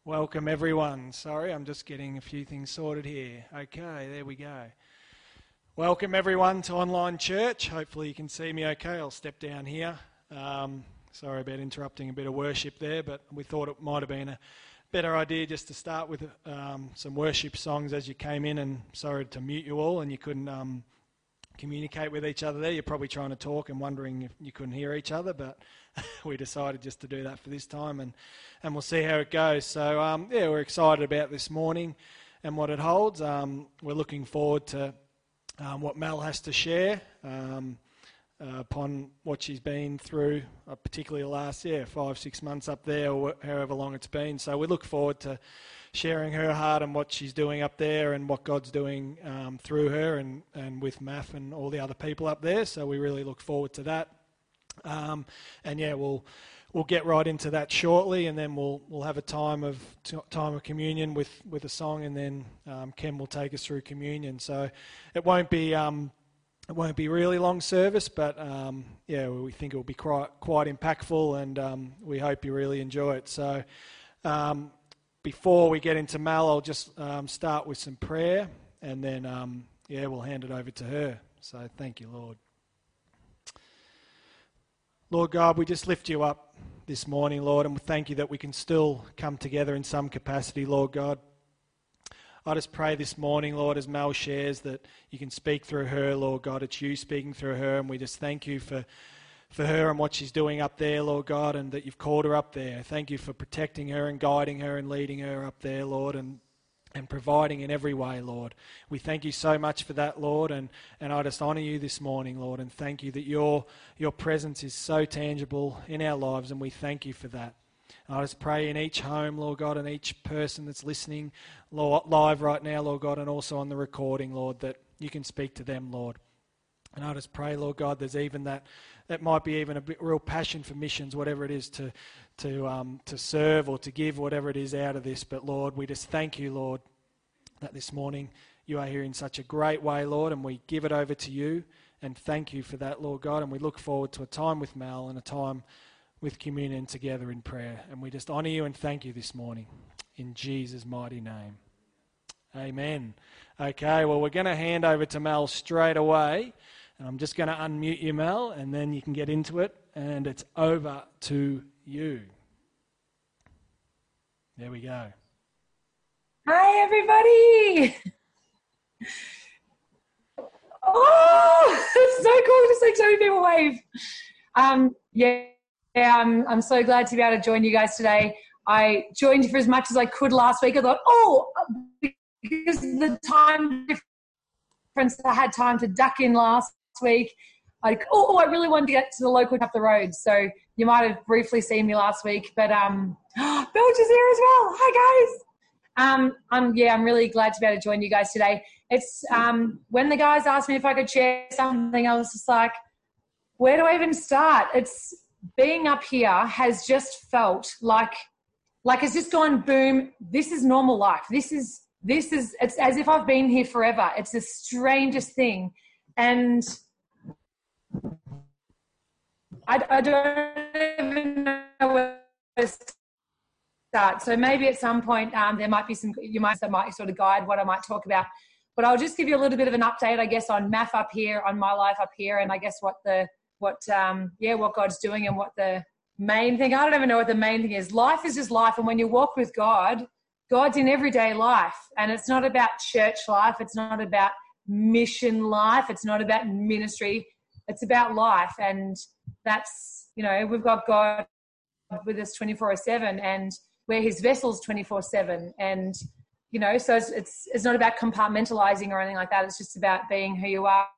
Welcome everyone. Sorry, I'm just getting a few things sorted here. Okay, there we go. Welcome everyone to online church. Hopefully you can see me okay. I'll step down here. Sorry about interrupting a bit of worship there, but we thought it might have been a better idea just to start with some worship songs as you came in, and sorry to mute you all and you couldn't communicate with each other there. You're probably trying to talk and wondering if you couldn't hear each other, but we decided just to do that for this time, and we'll see how it goes. So, we're excited about this morning and what it holds. We're looking forward to what Mel has to share upon what she's been through, particularly the last 5-6 months up there, or however long it's been. So we look forward to sharing her heart and what she's doing up there and what God's doing through her and with Math and all the other people up there. So we really look forward to that. We'll get right into that shortly, and then we'll have a time of communion with a song, and then Ken will take us through communion. So it won't be really long service, but we think it will be quite impactful, and we hope you really enjoy it. So before we get into Mel, I'll just start with some prayer, and then we'll hand it over to her. So thank you, Lord. Lord God, we just lift you up this morning, Lord, and we thank you that we can still come together in some capacity, Lord God. I just pray this morning, Lord, as Mel shares, that you can speak through her, Lord God. It's you speaking through her, and we just thank you for her and what she's doing up there, Lord God, and that you've called her up there. Thank you for protecting her and guiding her and leading her up there, Lord, and providing in every way, Lord. We thank you so much for that, Lord, and I just honour you this morning, Lord, and thank you that your presence is so tangible in our lives, and we thank you for that. And I just pray in each home, Lord God, and each person that's listening live right now, Lord God, and also on the recording, Lord, that you can speak to them, Lord. And I just pray, Lord God, there's even that might be even a real passion for missions, whatever it is, to serve or to give, whatever it is out of this. But Lord, we just thank you, Lord, that this morning you are here in such a great way, Lord, and we give it over to you and thank you for that, Lord God. And we look forward to a time with Mel and a time with communion together in prayer. And we just honour you and thank you this morning in Jesus' mighty name. Amen. Okay, well, we're going to hand over to Mel straight away. And I'm just going to unmute you, Mel, and then you can get into it. And it's over to you. There we go. Hi, everybody. Oh, it's so cool to see so many people wave. I'm so glad to be able to join you guys today. I joined you for as much as I could last week. I thought, because the time difference, I had time to duck in last week. I really wanted to get to the local up the road. So you might have briefly seen me last week, but Belch is here as well. Hi guys. I'm really glad to be able to join you guys today. It's when the guys asked me if I could share something, I was just like, where do I even start? It's being up here has just felt like it's just gone boom. This is normal life. This is it's as if I've been here forever. It's the strangest thing. And I don't even know where to start. So maybe at some point there might be that might sort of guide what I might talk about. But I'll just give you a little bit of an update, I guess, on Math up here, on my life up here, and I guess what God's doing and what the main thing. I don't even know what the main thing is. Life is just life, and when you walk with God, God's in everyday life, and it's not about church life. It's not about mission life. It's not about ministry. It's about life, and that's, we've got God with us 24/7, and we're His vessels 24/7, and so it's not about compartmentalizing or anything like that. It's just about being who you are.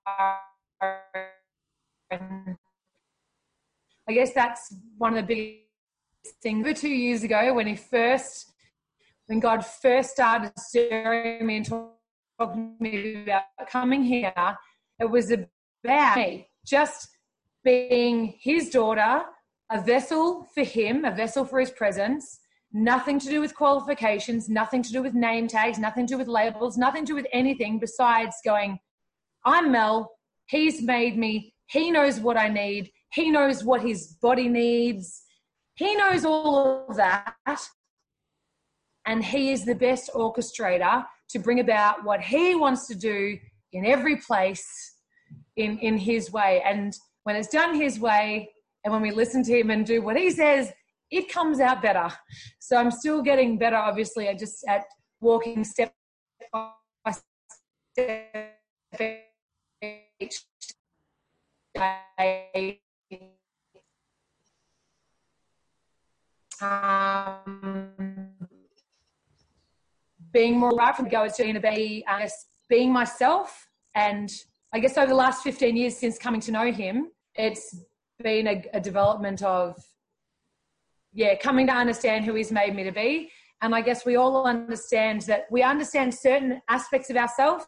And I guess that's one of the biggest things. Over 2 years ago, when God first started stirring me and talking to me about coming here, it was about me just being His daughter, a vessel for Him, a vessel for His presence, nothing to do with qualifications, nothing to do with name tags, nothing to do with labels, nothing to do with anything besides going, I'm Mel, He's made me, He knows what I need, He knows what His body needs, He knows all of that. and he is the best orchestrator to bring about what he wants to do in every place in his way. And when it's done his way, and when we listen to him and do what he says, it comes out better. So I'm still getting better, obviously, at walking step by step each day. Being more right from the go is going to be being myself. And I guess over the last 15 years since coming to know him, it's been a development of, coming to understand who he's made me to be. And I guess we all understand that we understand certain aspects of ourselves,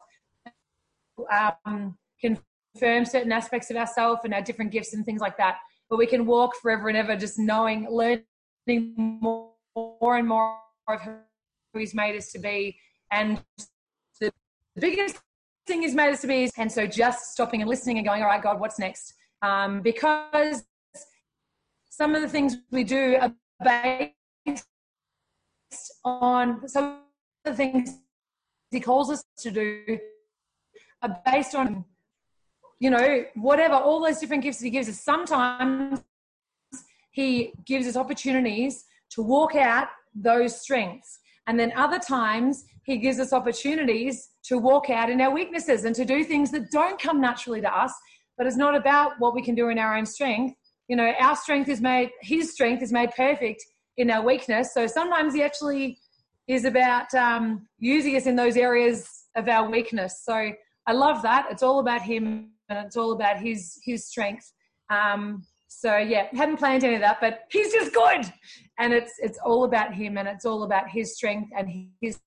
confirm certain aspects of ourselves and our different gifts and things like that. But we can walk forever and ever just learning more and more of who he's made us to be. And the biggest thing he's made us to be is, and so just stopping and listening and going, all right, God, what's next? Because some of the things we do are based on, some of the things he calls us to do are based on, whatever, all those different gifts that he gives us. Sometimes he gives us opportunities to walk out those strengths. And then other times he gives us opportunities to walk out in our weaknesses and to do things that don't come naturally to us. But it's not about what we can do in our own strength. Our strength is made, his strength is made perfect in our weakness. So sometimes he actually is about using us in those areas of our weakness. So I love that. It's all about him and it's all about his strength. Hadn't planned any of that, but he's just good. And it's all about him and it's all about his strength and his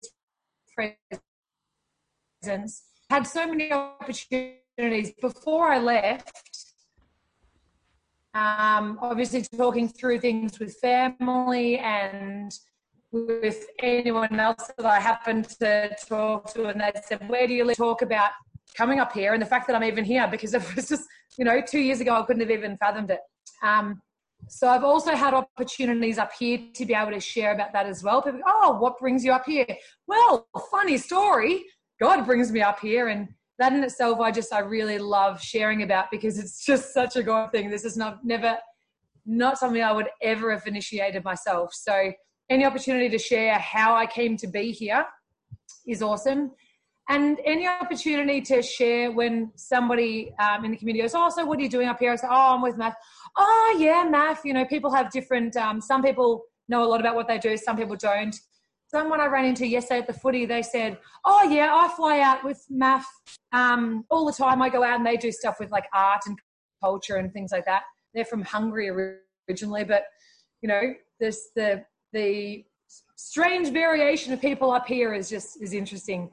presence. Had so many opportunities before I left. Obviously talking through things with family and with anyone else that I happened to talk to, and they said, where do you live? Talk about coming up here and the fact that I'm even here, because it was just, 2 years ago I couldn't have even fathomed it. So I've also had opportunities up here to be able to share about that as well. People go, oh, what brings you up here? Well, funny story. God brings me up here, and that in itself I really love sharing about, because it's just such a God thing. This is not something I would ever have initiated myself. So any opportunity to share how I came to be here is awesome. And any opportunity to share when somebody in the community goes, oh, so what are you doing up here? I say, oh, I'm with Math. Oh, yeah, Math. People have different, some people know a lot about what they do, some people don't. Someone I ran into yesterday at the footy, they said, oh, yeah, I fly out with Math all the time. I go out and they do stuff with like art and culture and things like that. They're from Hungary originally, but, there's the strange variation of people up here is interesting.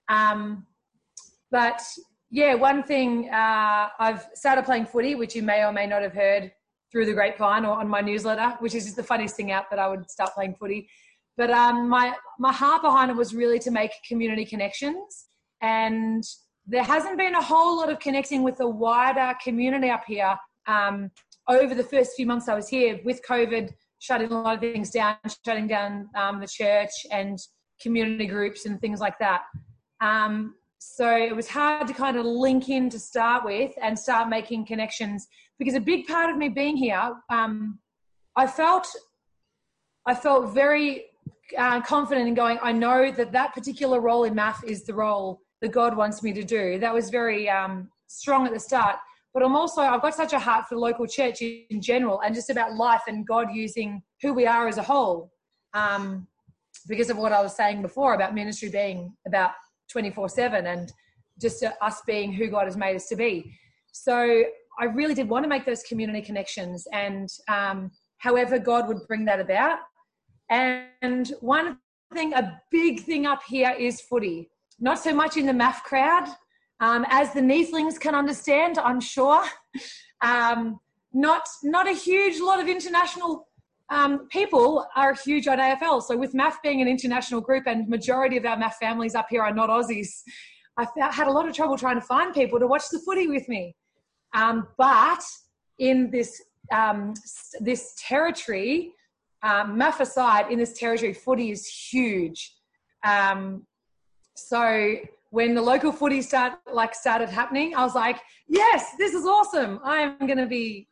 But yeah, one thing, I've started playing footy, which you may or may not have heard through the grapevine or on my newsletter, which is just the funniest thing out, that I would start playing footy. But my heart behind it was really to make community connections, and there hasn't been a whole lot of connecting with the wider community up here over the first few months I was here, with COVID shutting a lot of things down, shutting down the church and community groups and things like that. So it was hard to kind of link in to start with and start making connections, because a big part of me being here, I felt very confident in going, I know that particular role in Math is the role that God wants me to do. That was very strong at the start. But I've got such a heart for the local church in general, and just about life and God using who we are as a whole, because of what I was saying before about ministry being about 24/7 and just us being who God has made us to be. So I really did want to make those community connections, and however God would bring that about. And one thing, a big thing up here is footy. Not so much in the Math crowd, as the Neathlings can understand, I'm sure. Not a huge lot of international people are huge on AFL. So with Math being an international group, and majority of our Math families up here are not Aussies, I had a lot of trouble trying to find people to watch the footy with me. But in this territory, MAF aside, in this territory, footy is huge. So when the local footy started happening, I was like, yes, this is awesome. I'm going to be,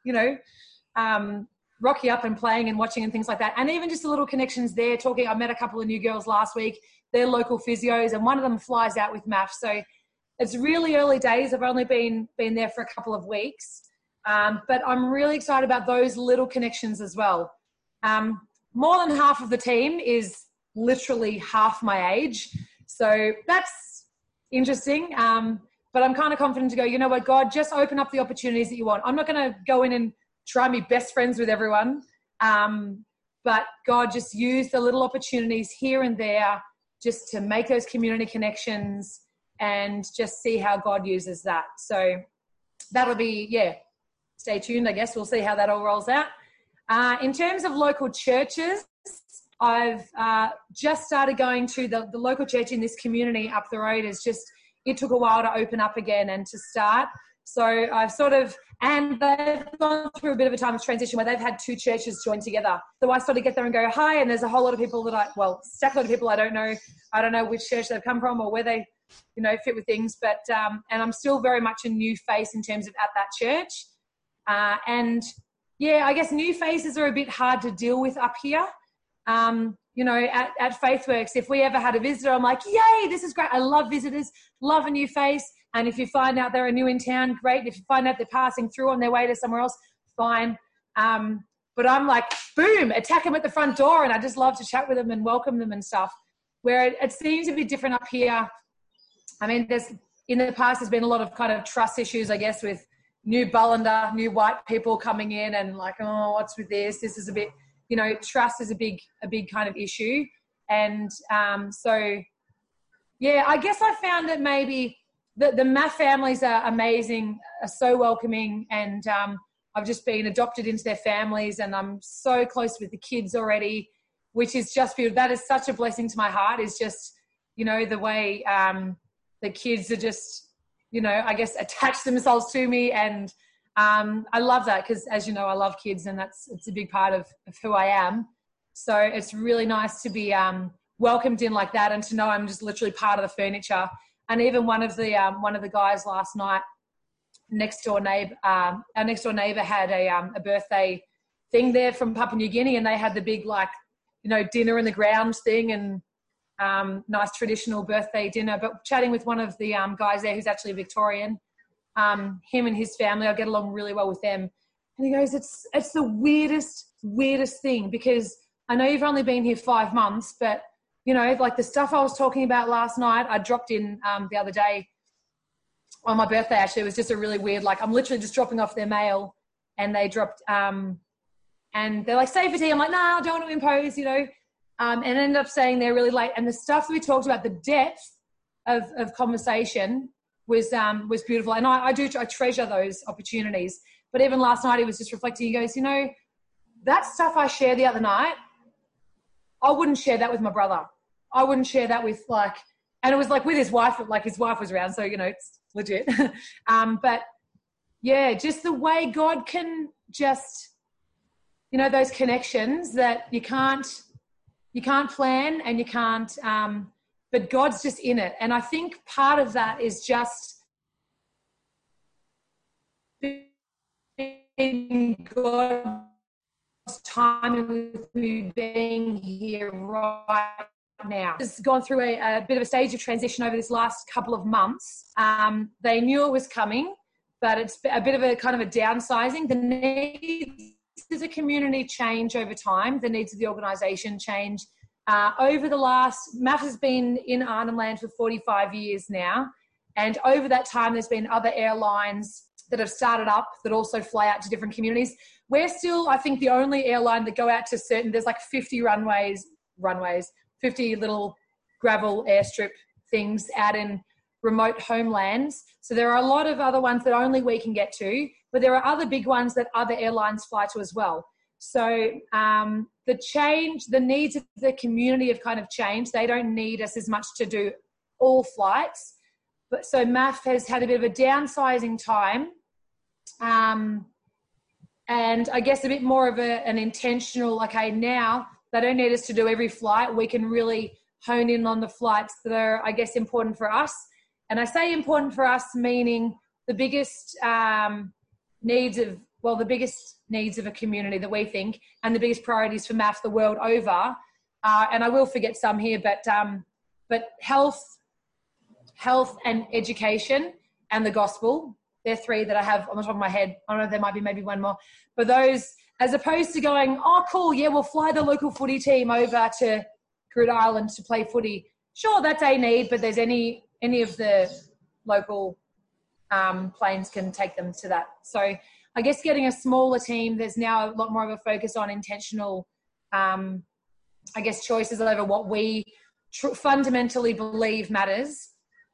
rocky up and playing and watching and things like that. And even just the little connections there, I met a couple of new girls last week. They're local physios, and one of them flies out with MAF. So it's really early days. I've only been there for a couple of weeks. But I'm really excited about those little connections as well. More than half of the team is literally half my age. So that's interesting. But I'm kind of confident to go, you know what, God, just open up the opportunities that you want. I'm not going to go in and try and be best friends with everyone. But God, just use the little opportunities here and there just to make those community connections and just see how God uses that. So that'll be, stay tuned, I guess. We'll see how that all rolls out. In terms of local churches, I've just started going to the local church in this community up the road. It took a while to open up again and to start. So I've and they've gone through a bit of a time of transition where they've had two churches join together. So I sort of get there and go, hi, and there's a whole lot of people stack load of people I don't know. I don't know which church they've come from or where they, fit with things. But, and I'm still very much a new face in terms of at that church. I guess new faces are a bit hard to deal with up here. At FaithWorks, if we ever had a visitor, I'm like, yay, this is great. I love visitors, love a new face. And if you find out they're new in town, great. If you find out they're passing through on their way to somewhere else, fine. But I'm like, boom, attack them at the front door. And I just love to chat with them and welcome them and stuff. Where it seems to be different up here. I mean, in the past, there's been a lot of kind of trust issues, I guess, with new Bullander, new white people coming in and like, oh, what's with this? This is a bit, trust is a big kind of issue. And I guess I found that maybe the MAF families are amazing, are so welcoming, and I've just been adopted into their families, and I'm so close with the kids already, which is just beautiful. That is such a blessing to my heart, is just, the way the kids are just, I guess attach themselves to me. And I love that because, as you know, I love kids, and it's a big part of who I am. So it's really nice to be welcomed in like that, and to know I'm just literally part of the furniture. And even one of the guys last night, our next door neighbour had a birthday thing there from Papua New Guinea, and they had the big dinner in the ground thing, and nice traditional birthday dinner. But chatting with one of the guys there who's actually a Victorian, him and his family, I get along really well with them. And he goes, it's the weirdest thing, because I know you've only been here 5 months, but like the stuff I was talking about last night, I dropped in the other day on my birthday. Actually, it was just a really weird, I'm literally just dropping off their mail, and they dropped, and they're like, stay for tea. I'm like, nah, I don't want to impose, and ended up staying there really late. And the stuff that we talked about, the depth of conversation was beautiful. And I treasure those opportunities. But even last night, he was just reflecting. He goes, that stuff I shared the other night, I wouldn't share that with my brother. I wouldn't share that with and it was with his wife, his wife was around. So, it's legit. But yeah, just the way God can just, those connections that you can't plan, and you can't, but God's just in it. And I think part of that is just being God's timing with me being here right now. It's gone through a bit of a stage of transition over this last couple of months. They knew it was coming, but it's a bit of a kind of a downsizing. The needs of the community change over time. The needs of the organisation change. Over the MAF has been in Arnhem Land for 45 years now. And over that time, there's been other airlines that have started up that also fly out to different communities. We're still, I think, the only airline that go out to there's 50 runways, 50 little gravel airstrip things out in remote homelands. So there are a lot of other ones that only we can get to, but there are other big ones that other airlines fly to as well. So the needs of the community have kind of changed. They don't need us as much to do all flights. But so MAF has had a bit of a downsizing time. and I guess a bit more of an intentional, okay, now they don't need us to do every flight. We can really hone in on the flights that are, I guess, important for us. And I say important for us, meaning the biggest needs of a community that we think, and the biggest priorities for MAF the world over. And I will forget some here, but health and education and the gospel, they're three that I have on the top of my head. I don't know, there might be maybe one more. But those, as opposed to going, oh, cool, yeah, we'll fly the local footy team over to Groote Eylandt to play footy. Sure, that's a need, but there's any of the local planes can take them to that. So I guess getting a smaller team, there's now a lot more of a focus on intentional, I guess, choices over what we fundamentally believe matters,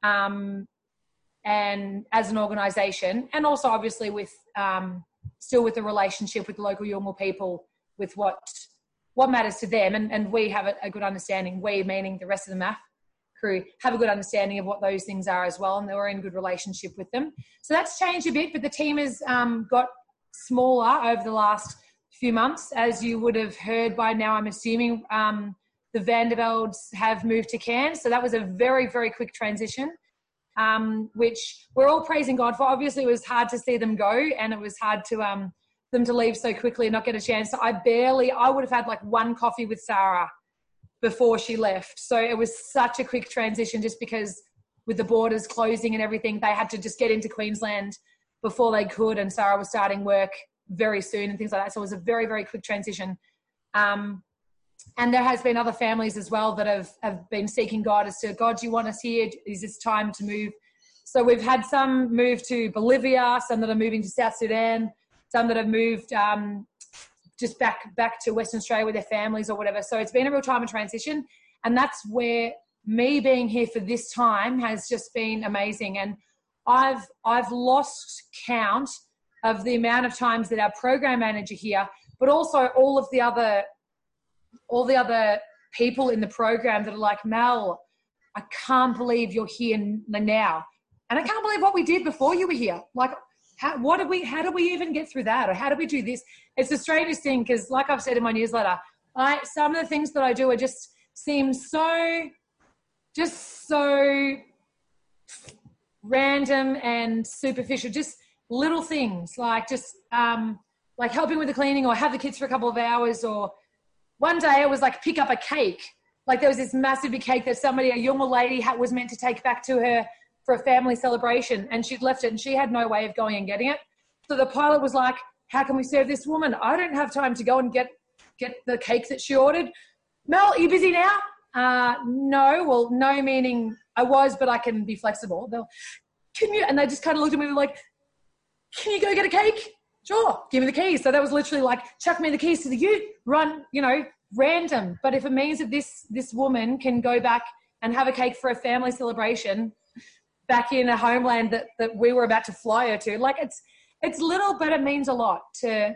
and as an organisation, and also obviously with still with the relationship with the local Yolngu people, with what matters to them, and we have a good understanding. We, meaning the rest of the MAF crew, have a good understanding of what those things are as well, and we're in good relationship with them. So that's changed a bit, but the team has got smaller over the last few months, as you would have heard by now. I'm assuming the Vandervelds have moved to Cairns, so that was a very, very quick transition, which we're all praising God for. Obviously, it was hard to see them go, and it was hard to them to leave so quickly and not get a chance. So I would have had like one coffee with Sarah before she left. So it was such a quick transition, just because with the borders closing and everything, they had to just get into Queensland before they could, and Sarah was starting work very soon and things like that. So it was a very, very quick transition. And there has been other families as well that have been seeking God as to, God, do you want us here? Is this time to move? So we've had some move to Bolivia, some that are moving to South Sudan, some that have moved just back to Western Australia with their families or whatever. So it's been a real time of transition. And that's where me being here for this time has just been amazing. And I've lost count of the amount of times that our program manager here, but also all the other people in the program that are like, Mel, I can't believe you're here now. And I can't believe what we did before you were here. Like, how did we even get through that? Or how did we do this? It's the strangest thing, because like I've said in my newsletter, some of the things that I do are just seem so random and superficial, just little things like like helping with the cleaning, or have the kids for a couple of hours. Or one day I was like, pick up a cake. Like there was this massive big cake that a younger lady was meant to take back to her for a family celebration, and she'd left it and she had no way of going and getting it. So the pilot was like, how can we serve this woman? I don't have time to go and get the cake that she ordered. Mel, are you busy now? No. Well, no meaning I was, but I can be flexible. Can you? And they just kind of looked at me like, can you go get a cake? Sure, give me the keys. So that was literally like, chuck me the keys to the ute, run, random. But if it means that this woman can go back and have a cake for a family celebration back in a homeland that we were about to fly her to, like it's little, but it means a lot to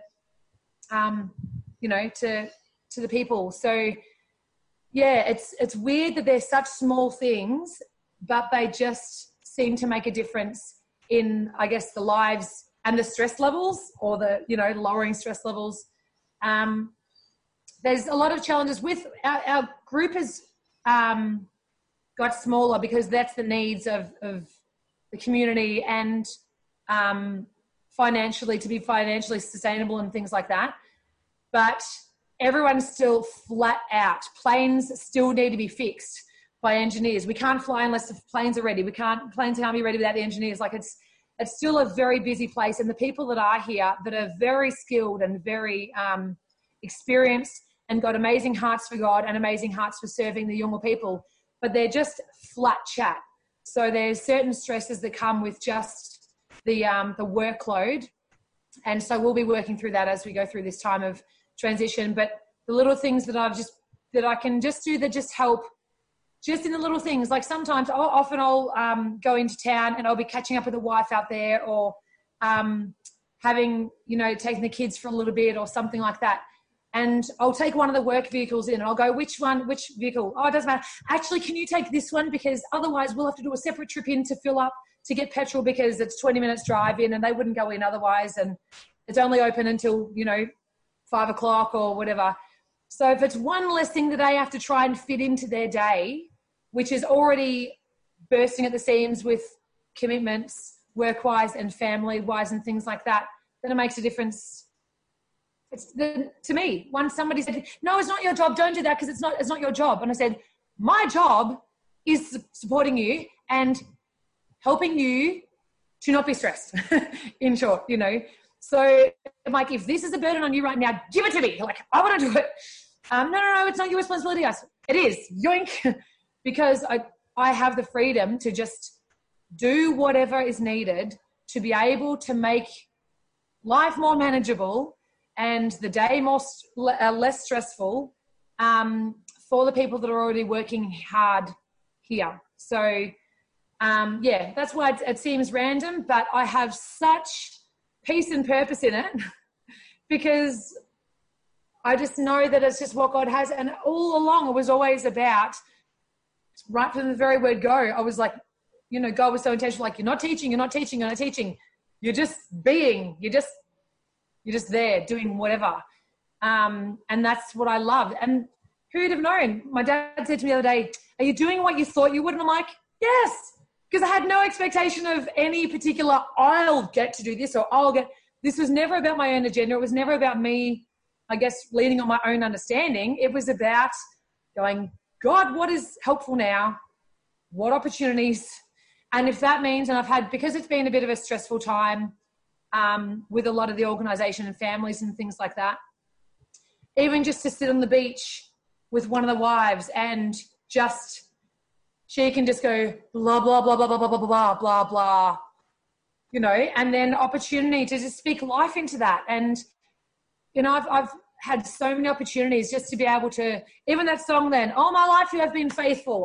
the people. So yeah, it's weird that they're such small things, but they just seem to make a difference in, I guess, the lives and the stress levels, or the, lowering stress levels. There's a lot of challenges with our group has got smaller because that's the needs of the community, and to be financially sustainable and things like that. But everyone's still flat out. Planes still need to be fixed by engineers. We can't fly unless the planes are ready. Planes can't be ready without the engineers. Like it's still a very busy place, and the people that are here that are very skilled and very experienced and got amazing hearts for God and amazing hearts for serving the Yolngu people, but they're just flat chat. So there's certain stresses that come with just the workload, and so we'll be working through that as we go through this time of transition. But the little things that I can just do that just help. Just in the little things, like sometimes I'll go into town and I'll be catching up with the wife out there, or taking the kids for a little bit or something like that. And I'll take one of the work vehicles in and I'll go, which vehicle? Oh, it doesn't matter. Actually, can you take this one? Because otherwise we'll have to do a separate trip in to fill up to get petrol, because it's 20 minutes drive in and they wouldn't go in otherwise. And it's only open until, 5 o'clock or whatever. So if it's one less thing that they have to try and fit into their day, which is already bursting at the seams with commitments, work-wise and family-wise and things like that, then it makes a difference. To me, once somebody said, no, it's not your job, don't do that because it's not your job. And I said, my job is supporting you and helping you to not be stressed, in short, So I'm like, if this is a burden on you right now, give it to me. Like, I want to do it. No, it's not your responsibility. It is, yoink, because I have the freedom to just do whatever is needed to be able to make life more manageable and the day less stressful for the people that are already working hard here. So, that's why it seems random, but I have such peace and purpose in it because I just know that it's just what God has. And all along, it was always about, right from the very word go, I was like, God was so intentional, like, you're not teaching. You're just being, you're just there doing whatever. And that's what I love. And who'd have known? My dad said to me the other day, are you doing what you thought you would? And I'm like, yes, because I had no expectation of any particular, I'll get to do this or this was never about my own agenda. It was never about me, I guess, leaning on my own understanding. It was about going, God, what is helpful now? What opportunities? And if that means, and because it's been a bit of a stressful time with a lot of the organisation and families and things like that, even just to sit on the beach with one of the wives and she can just go blah, blah, blah, blah, blah, blah, blah, blah, blah, blah, and then opportunity to just speak life into that. And, I've had so many opportunities just to be able to, even that song then, all my life you have been faithful.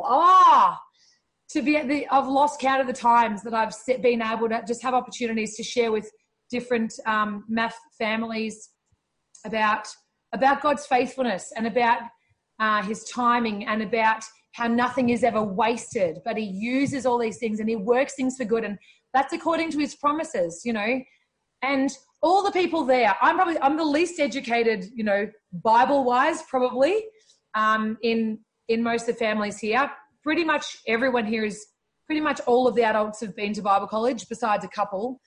I've lost count of the times that I've been able to just have opportunities to share with different math families about God's faithfulness and about his timing and about how nothing is ever wasted, but he uses all these things and he works things for good. And that's according to his promises, and all the people there, I'm the least educated, Bible wise, probably, in most of the families here. Pretty much everyone here pretty much all of the adults have been to Bible college besides a couple.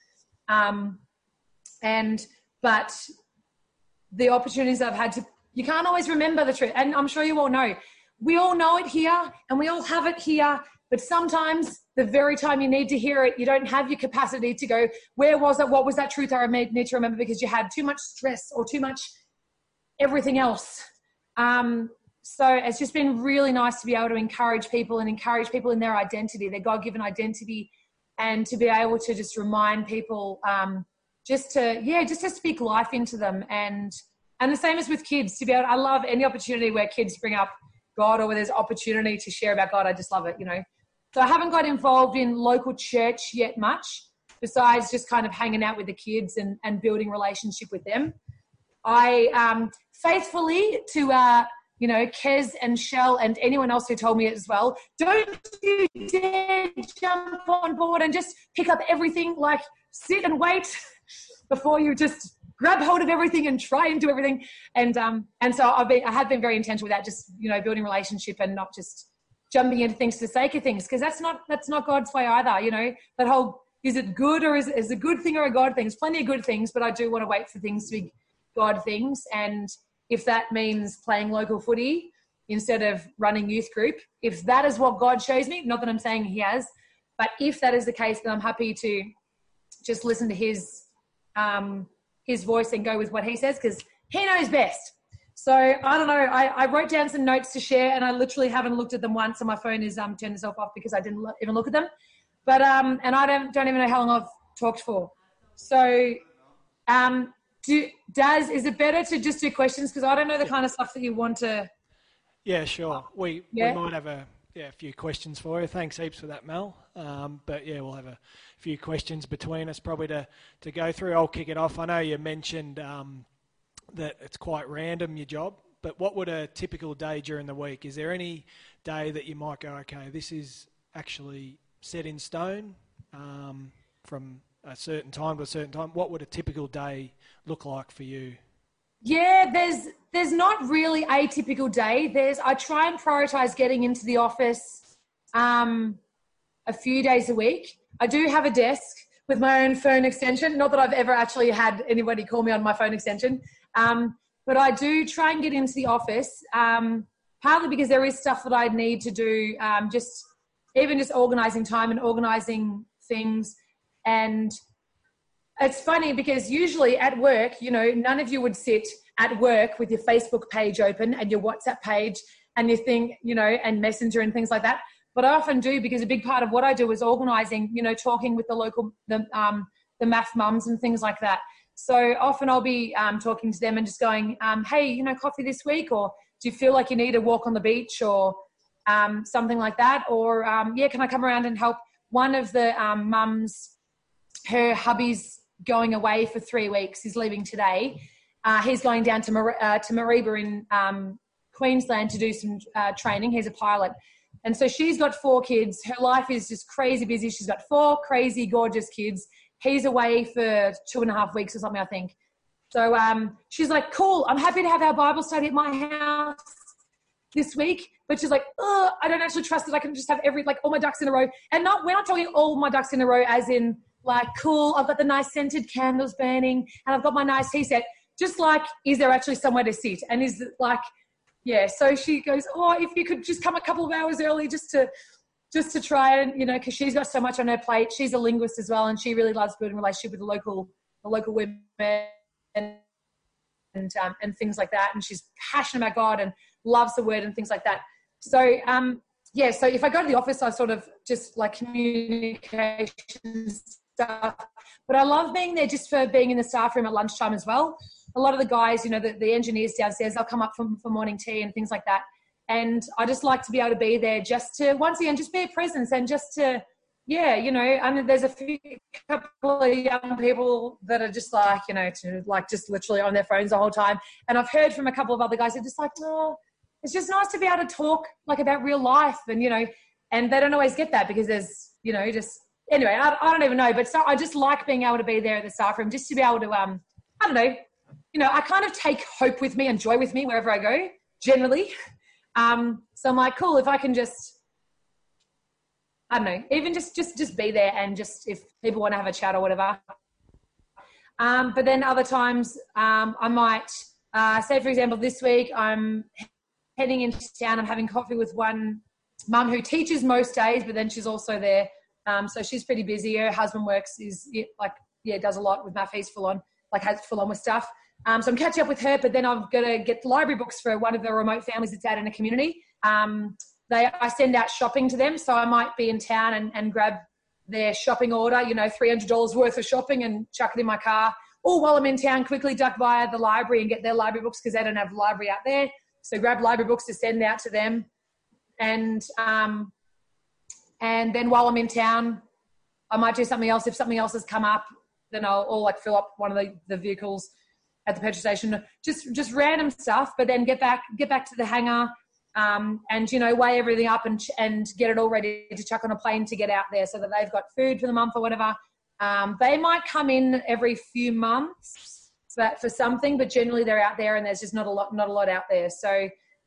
But the opportunities I've had you can't always remember the truth. And I'm sure you all know, we all know it here and we all have it here, but sometimes the very time you need to hear it, you don't have your capacity to go, where was it? What was that truth I need to remember? Because you had too much stress or too much everything else. So it's just been really nice to be able to encourage people in their identity, their God-given identity, and to be able to just remind people just to speak life into them. And the same as with kids, I love any opportunity where kids bring up God or where there's opportunity to share about God. I just love it, So I haven't got involved in local church yet much, besides just kind of hanging out with the kids and building relationship with them. I faithfully to, Kez and Shell and anyone else who told me it as well, don't you dare jump on board and just pick up everything, like sit and wait before you just grab hold of everything and try and do everything. And so I have been very intentional with that, just, building relationship and not just jumping into things for the sake of things, because that's not God's way either. That whole, is it good or is it a good thing or a God thing? There's plenty of good things, but I do want to wait for things to be God things. And if that means playing local footy instead of running youth group, if that is what God shows me, not that I'm saying he has, but if that is the case, then I'm happy to just listen to his voice and go with what he says, because he knows best. So I don't know. I wrote down some notes to share, and I literally haven't looked at them once, and my phone is turned itself off because I didn't even look at them. But and I don't even know how long I've talked for. So is it better to just do questions, because I don't know the kind of stuff that you want to? Yeah, sure. We might have a few questions for you. Thanks heaps for that, Mel. But yeah, we'll have a few questions between us probably to go through. I'll kick it off. I know you mentioned that it's quite random, your job, but what would a typical day during the week? Is there any day that you might go, okay, this is actually set in stone from a certain time to a certain time? What would a typical day look like for you? Yeah, there's not really a typical day. I try and prioritize getting into the office a few days a week. I do have a desk with my own phone extension. Not that I've ever actually had anybody call me on my phone extension. But I do try and get into the office, partly because there is stuff that I need to do, just organising time and organising things. And it's funny because usually at work, none of you would sit at work with your Facebook page open and your WhatsApp page and your thing, and Messenger and things like that. But I often do, because a big part of what I do is organising, talking with the MAF mums and things like that. So often I'll be talking to them and just going, hey, coffee this week? Or do you feel like you need a walk on the beach or something like that? Or, can I come around and help? One of the mums, her hubby's going away for 3 weeks. He's leaving today. He's going down to Mareeba in Queensland to do some training. He's a pilot. And so she's got 4 kids. Her life is just crazy busy. She's got 4 crazy, gorgeous kids. He's away for 2.5 weeks or something, I think. So she's like, cool, I'm happy to have our Bible study at my house this week. But she's like, I don't actually trust that I can just have all my ducks in a row. And we're not talking all my ducks in a row as in like, cool, I've got the nice scented candles burning and I've got my nice tea set. Just like, is there actually somewhere to sit? And is it like, yeah. So she goes, if you could just come a couple of hours early just to try and, because she's got so much on her plate. She's a linguist as well, and she really loves building a relationship with the local women and things like that. And she's passionate about God and loves the word and things like that. So, so if I go to the office, I sort of just like communication stuff. But I love being there just for being in the staff room at lunchtime as well. A lot of the guys, the engineers downstairs, they'll come up for morning tea and things like that. And I just like to be able to be there just to, once again, just be a presence and just to, there's a couple of young people that are just like, just literally on their phones the whole time. And I've heard from a couple of other guys who are just like, it's just nice to be able to talk like about real life. And, and they don't always get that because there's, anyway, I don't even know. But so I just like being able to be there at the staff room just to be able to, I don't know, I kind of take hope with me and joy with me wherever I go, generally. So I'm like, cool, if I can just, I don't know, even just be there and just if people want to have a chat or whatever. But then other times I might, say for example, this week I'm heading into town. I'm having coffee with one mum who teaches most days, but then she's also there. So she's pretty busy. Her husband does a lot with math. He's full on with stuff. So I'm catching up with her, but then I'm going to get library books for one of the remote families that's out in a community. I send out shopping to them. So I might be in town and grab their shopping order, $300 worth of shopping and chuck it in my car. Or while I'm in town, quickly duck via the library and get their library books because they don't have a library out there. So grab library books to send out to them. And then while I'm in town, I might do something else. If something else has come up, then I'll fill up one of the vehicles at the petrol station, just random stuff, but then get back to the hangar, and weigh everything up and get it all ready to chuck on a plane to get out there so that they've got food for the month or whatever. They might come in every few months for something, but generally they're out there and there's just not a lot out there. So,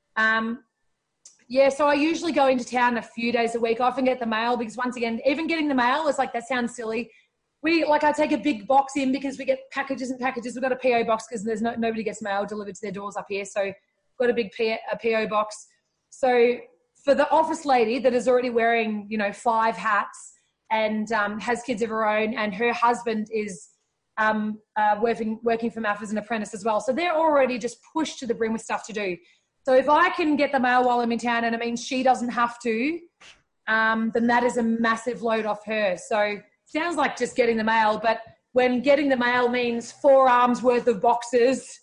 so I usually go into town a few days a week. I often get the mail because once again, even getting the mail is like, that sounds silly. I take a big box in because we get packages and packages. We've got a PO box because there's nobody gets mail delivered to their doors up here. So we've got a big PO box. So for the office lady that is already wearing, 5 hats and has kids of her own, and her husband is working for MAF as an apprentice as well. So they're already just pushed to the brim with stuff to do. So if I can get the mail while I'm in town and it means she doesn't have to, then that is a massive load off her. So sounds like just getting the mail, but when getting the mail means 4 arms worth of boxes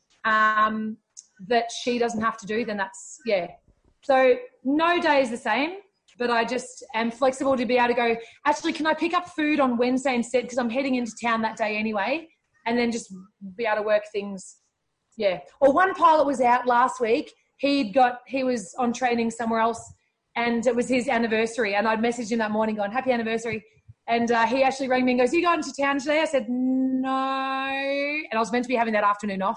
that she doesn't have to do, then that's, So no day is the same, but I just am flexible to be able to go, actually, can I pick up food on Wednesday instead? Because I'm heading into town that day anyway, and then just be able to work things. Yeah. Or one pilot was out last week. He was on training somewhere else and it was his anniversary. And I'd messaged him that morning going, happy anniversary. And he actually rang me and goes, "You going to town today?" I said, "No." And I was meant to be having that afternoon off.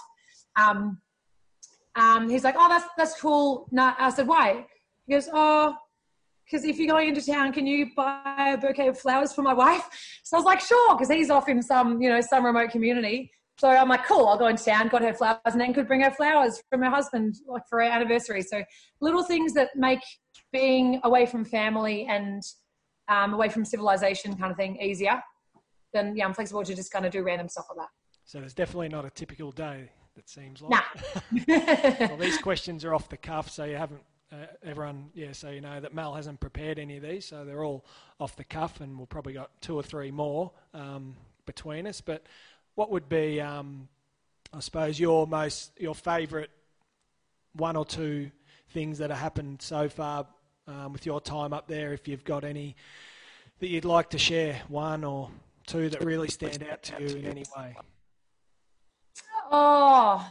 He's like, "Oh, that's cool." No, I said, "Why?" He goes, "Oh, because if you're going into town, can you buy a bouquet of flowers for my wife?" So I was like, "Sure," because he's off in some remote community. So I'm like, "Cool, I'll go into town," got her flowers, and then could bring her flowers from her husband, like for our anniversary. So little things that make being away from family and away from civilization kind of thing easier. Then, yeah, I'm flexible to just kind of do random stuff like that. So there's definitely not a typical day, it seems like. Nah. Well, these questions are off the cuff, so you haven't... everyone, so you know that Mel hasn't prepared any of these, so they're all off the cuff, and we'll probably got 2 or 3 more between us. But what would be, I suppose, your favourite 1 or 2 things that have happened so far with your time up there? If you've got any that you'd like to share, 1 or 2 that really stand out to you in any way. Oh.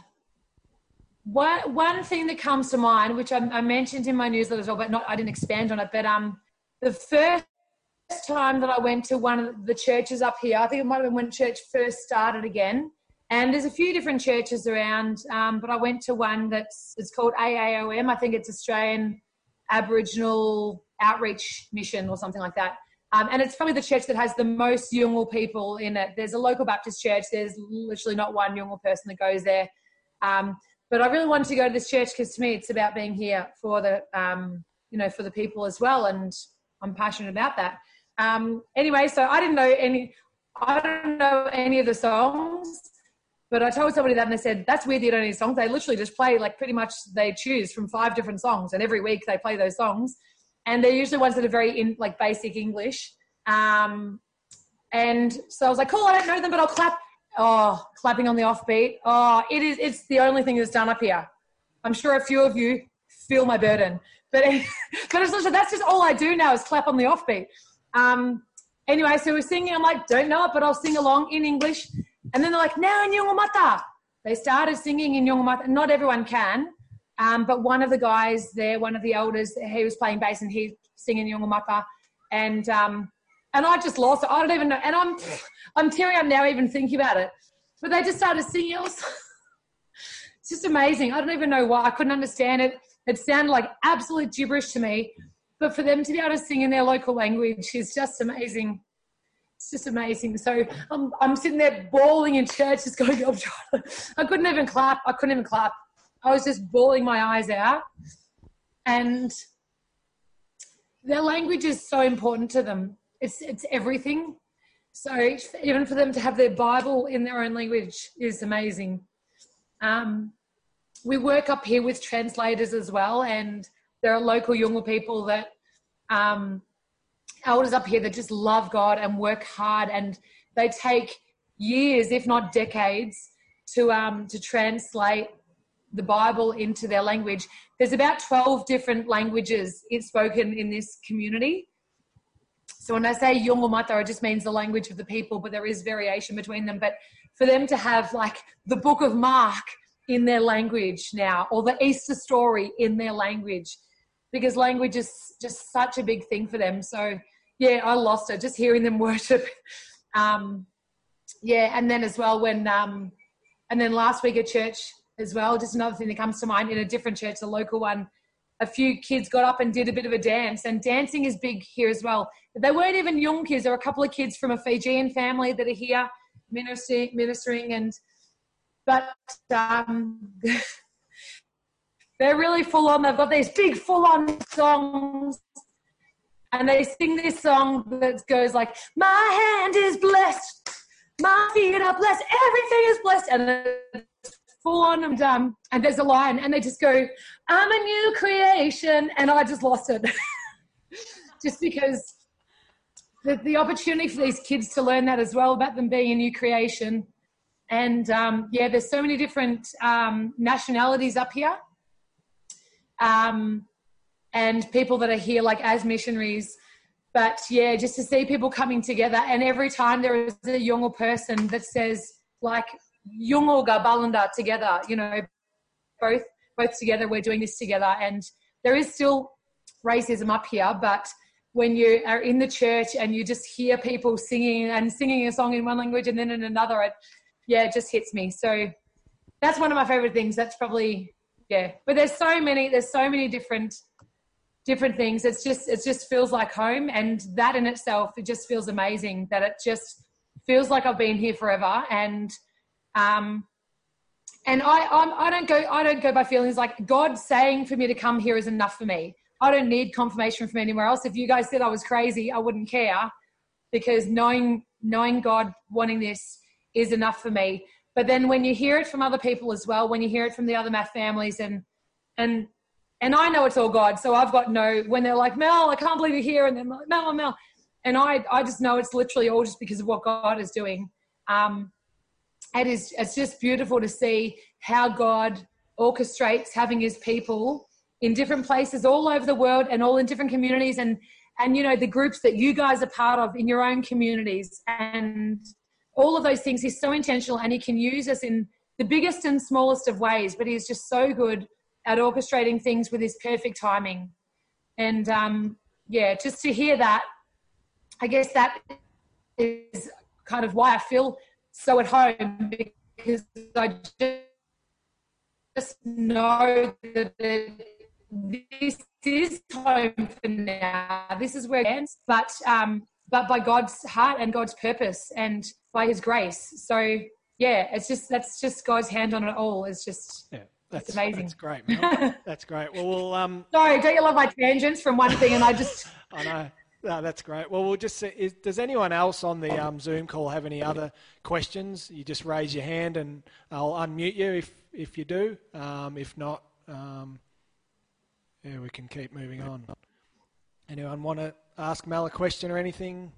One thing that comes to mind, which I mentioned in my newsletter as well, but I didn't expand on it, but the first time that I went to one of the churches up here, I think it might have been when church first started again, and there's a few different churches around, but I went to one it's called AAOM. I think it's Australian Aboriginal Outreach Mission or something like that. And it's probably the church that has the most Yolngu people in it. There's a local Baptist church. There's literally not one Yolngu person that goes there. But I really wanted to go to this church because to me it's about being here for the, for the people as well, and I'm passionate about that. Anyway, so I don't know any of the songs, but I told somebody that and they said, "That's weird, you don't need songs." They literally just play, like, pretty much they choose from 5 different songs, and every week they play those songs, and they're usually ones that are very basic English. And so I was like, "Cool, I don't know them, but I'll clap." Oh, clapping on the offbeat. Oh, it's the only thing that's done up here. I'm sure a few of you feel my burden. But it's literally, that's just all I do now is clap on the offbeat. Anyway, so we're singing. I'm like, "Don't know it, but I'll sing along in English." And then they're like, "Now in Yolngu Mata." They started singing in Yolngu Mata. Not everyone can. But one of the guys there, one of the elders, he was playing bass and he's singing Yolngu Mata. And I just lost it. I don't even know. And I'm tearing up now even thinking about it. But they just started singing. It's just amazing. I don't even know why. I couldn't understand it. It sounded like absolute gibberish to me. But for them to be able to sing in their local language is just amazing. It's just amazing. So I'm sitting there bawling in church, just going, I couldn't even clap. I was just bawling my eyes out. And their language is so important to them. It's everything. So even for them to have their Bible in their own language is amazing. We work up here with translators as well, and there are local Yolngu people that elders up here that just love God and work hard, and they take years, if not decades, to translate the Bible into their language. There's about 12 different languages spoken in this community. So when I say Yolngu Mata, it just means the language of the people, but there is variation between them. But for them to have like the Book of Mark in their language now, or the Easter story in their language, because language is just such a big thing for them. So yeah, I lost it just hearing them worship. And then as well and then last week at church as well, just another thing that comes to mind in a different church, a local one, a few kids got up and did a bit of a dance, and dancing is big here as well. They weren't even young kids. There were a couple of kids from a Fijian family that are here ministering, but they're really full on. They've got these big full on songs, and they sing this song that goes like, "My hand is blessed, my feet are blessed, everything is blessed," and it's full on and there's a line, and they just go, "I'm a new creation," and I just lost it. Just because the opportunity for these kids to learn that as well, about them being a new creation. And there's so many different nationalities up here, and people that are here like as missionaries. But yeah, just to see people coming together, and every time there is a Yolngu person that says like Yolngu ga balanda together, both together, we're doing this together. And there is still racism up here, but when you are in the church and you just hear people singing a song in one language and then in another. It just hits me. So that's one of my favorite things. That's probably, but there's so many different things. It just feels like home, and that in itself, it just feels amazing that it just feels like I've been here forever. And I don't go by feelings. Like, God saying for me to come here is enough for me. I don't need confirmation from anywhere else. If you guys said I was crazy, I wouldn't care, because knowing God wanting this is enough for me. But then when you hear it from other people as well, when you hear it from the other Math families, and I know it's all God, so I've got when they're like, Mel, I can't believe you're here, and then like, Mel, and I just know it's literally all just because of what God is doing. It's just beautiful to see how God orchestrates having his people in different places all over the world and all in different communities, and the groups that you guys are part of in your own communities, and all of those things. He's so intentional, and he can use us in the biggest and smallest of ways, but he's just so good at orchestrating things with his perfect timing. And just to hear that, I guess that is kind of why I feel so at home, because I just know that this is home for now. This is where it ends, but by God's heart and God's purpose and by his grace. So that's just God's hand on it all. It's just that's amazing. That's great, Mel. That's great. Well, we'll sorry, don't you love my tangents from one thing and I just I know. No, that's great. Well, we'll just see, does anyone else on the Zoom call have any other questions? You just raise your hand and I'll unmute you if you do. If not, we can keep moving on. Anyone want to ask Mel a question or anything?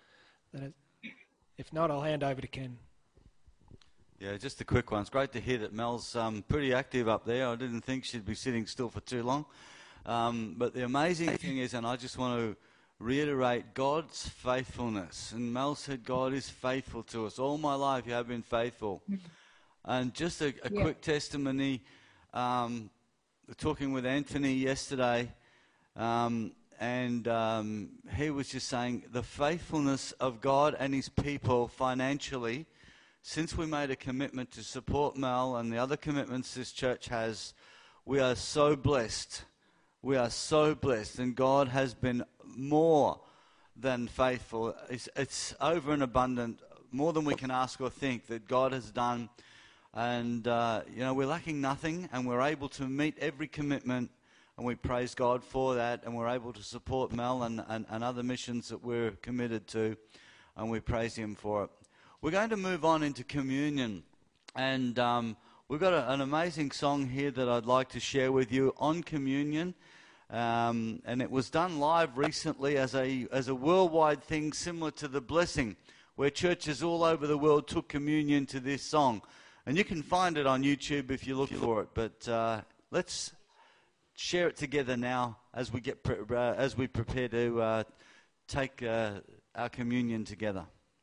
If not, I'll hand over to Ken. Yeah, just a quick one. It's great to hear that Mel's pretty active up there. I didn't think she'd be sitting still for too long. But the amazing thing is, and I just want to reiterate God's faithfulness. And Mel said, God is faithful to us. All my life you have been faithful. And just a quick testimony, talking with Anthony yesterday, and he was just saying the faithfulness of God and his people financially, since we made a commitment to support Mel and the other commitments this church has, we are so blessed. We are so blessed, and God has been more than faithful. It's over and abundant, more than we can ask or think, that God has done. And, we're lacking nothing, and we're able to meet every commitment, and we praise God for that, and we're able to support Mel and other missions that we're committed to, and we praise him for it. We're going to move on into communion, and we've got an amazing song here that I'd like to share with you on communion. And it was done live recently as a worldwide thing, similar to the blessing, where churches all over the world took communion to this song. And you can find it on YouTube if you look for it. But let's share it together now as we prepare to take our communion together.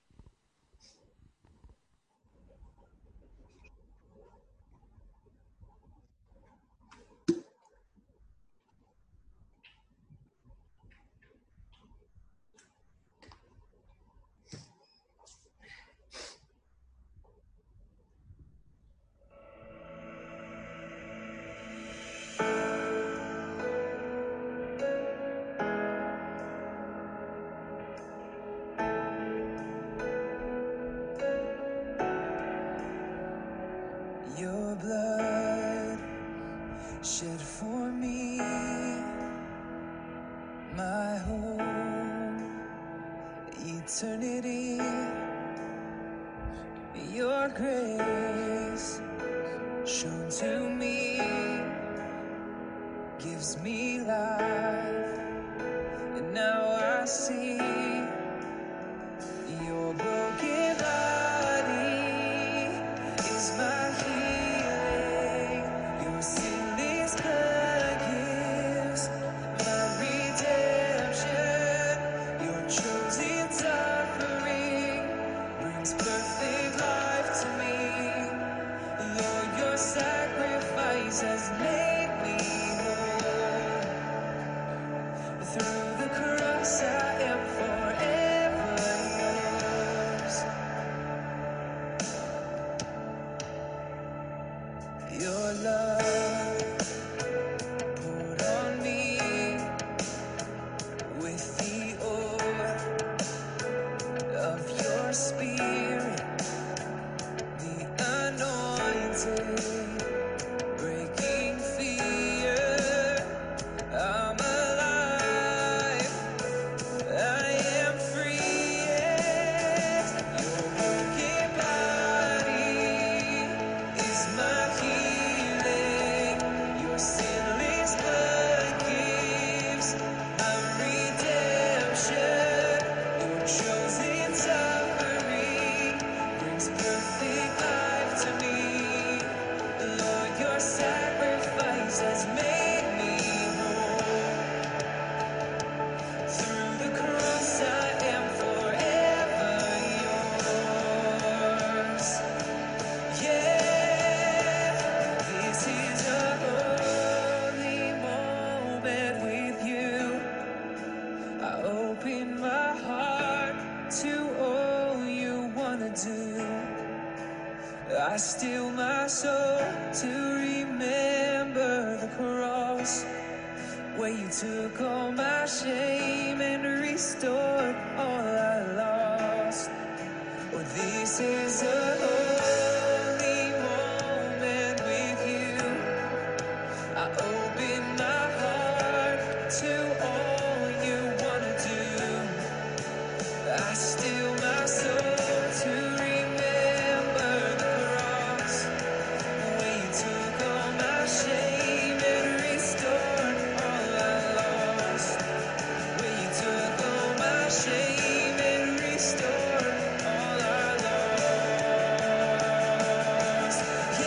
Your blood shed for me, my home, eternity. Your grace shown to me gives me life, and now I see your broken body is my healing. Your sinless blood gives my redemption. Your chosen suffering brings perfect life to me. Lord, your sacrifice has made me whole. Through the cross I still my soul to remember the cross, where you took all my shame and restored all I lost. Oh, this is a holy moment with you. I open my heart to all you wanna do. I still my soul to remember the cross, where you took all my shame and restored all I lost. Where you took all my shame and restored all I lost.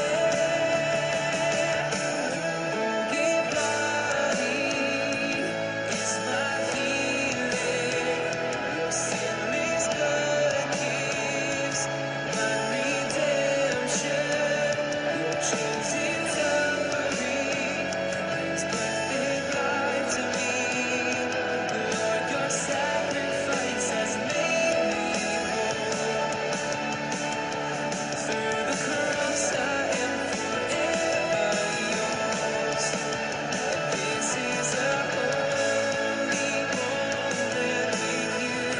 Yeah, broken body is my healing. Sinless blood gives my redemption. Your chosen suffering brings perfect life to me. Lord, your sacrifice has made me whole. Through the cross, I am forever yours. This is a holy moment with you.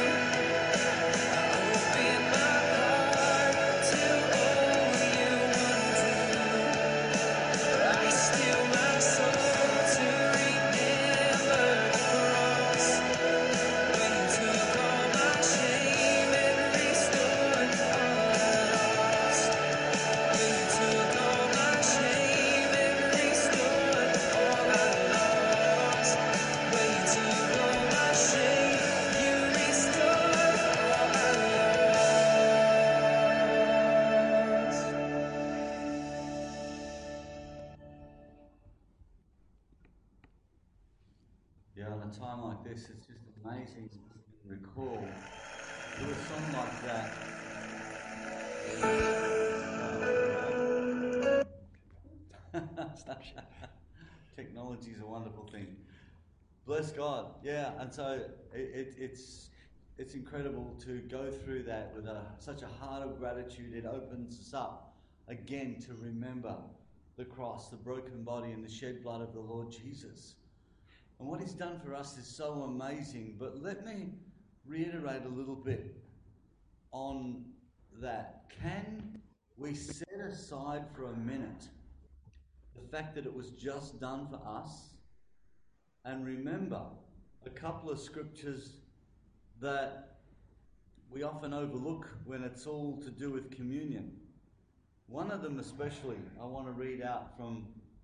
Open my heart to all you want to do. I still my soul to remember the cross, when you took all my shame and restored all I lost. When you took all my shame and restored all I lost. When you took all my shame, you restored all I lost. Yeah, on a time like this, it's just amazing to recall do a song like that. Technology is a wonderful thing. Bless God. Yeah, and so it's incredible to go through that with such a heart of gratitude. It opens us up again to remember the cross, the broken body, and the shed blood of the Lord Jesus. And what he's done for us is so amazing. But let me reiterate a little bit on that. Can we set aside for a minute the fact that it was just done for us and remember a couple of scriptures that we often overlook when it's all to do with communion? One of them especially I want to read out from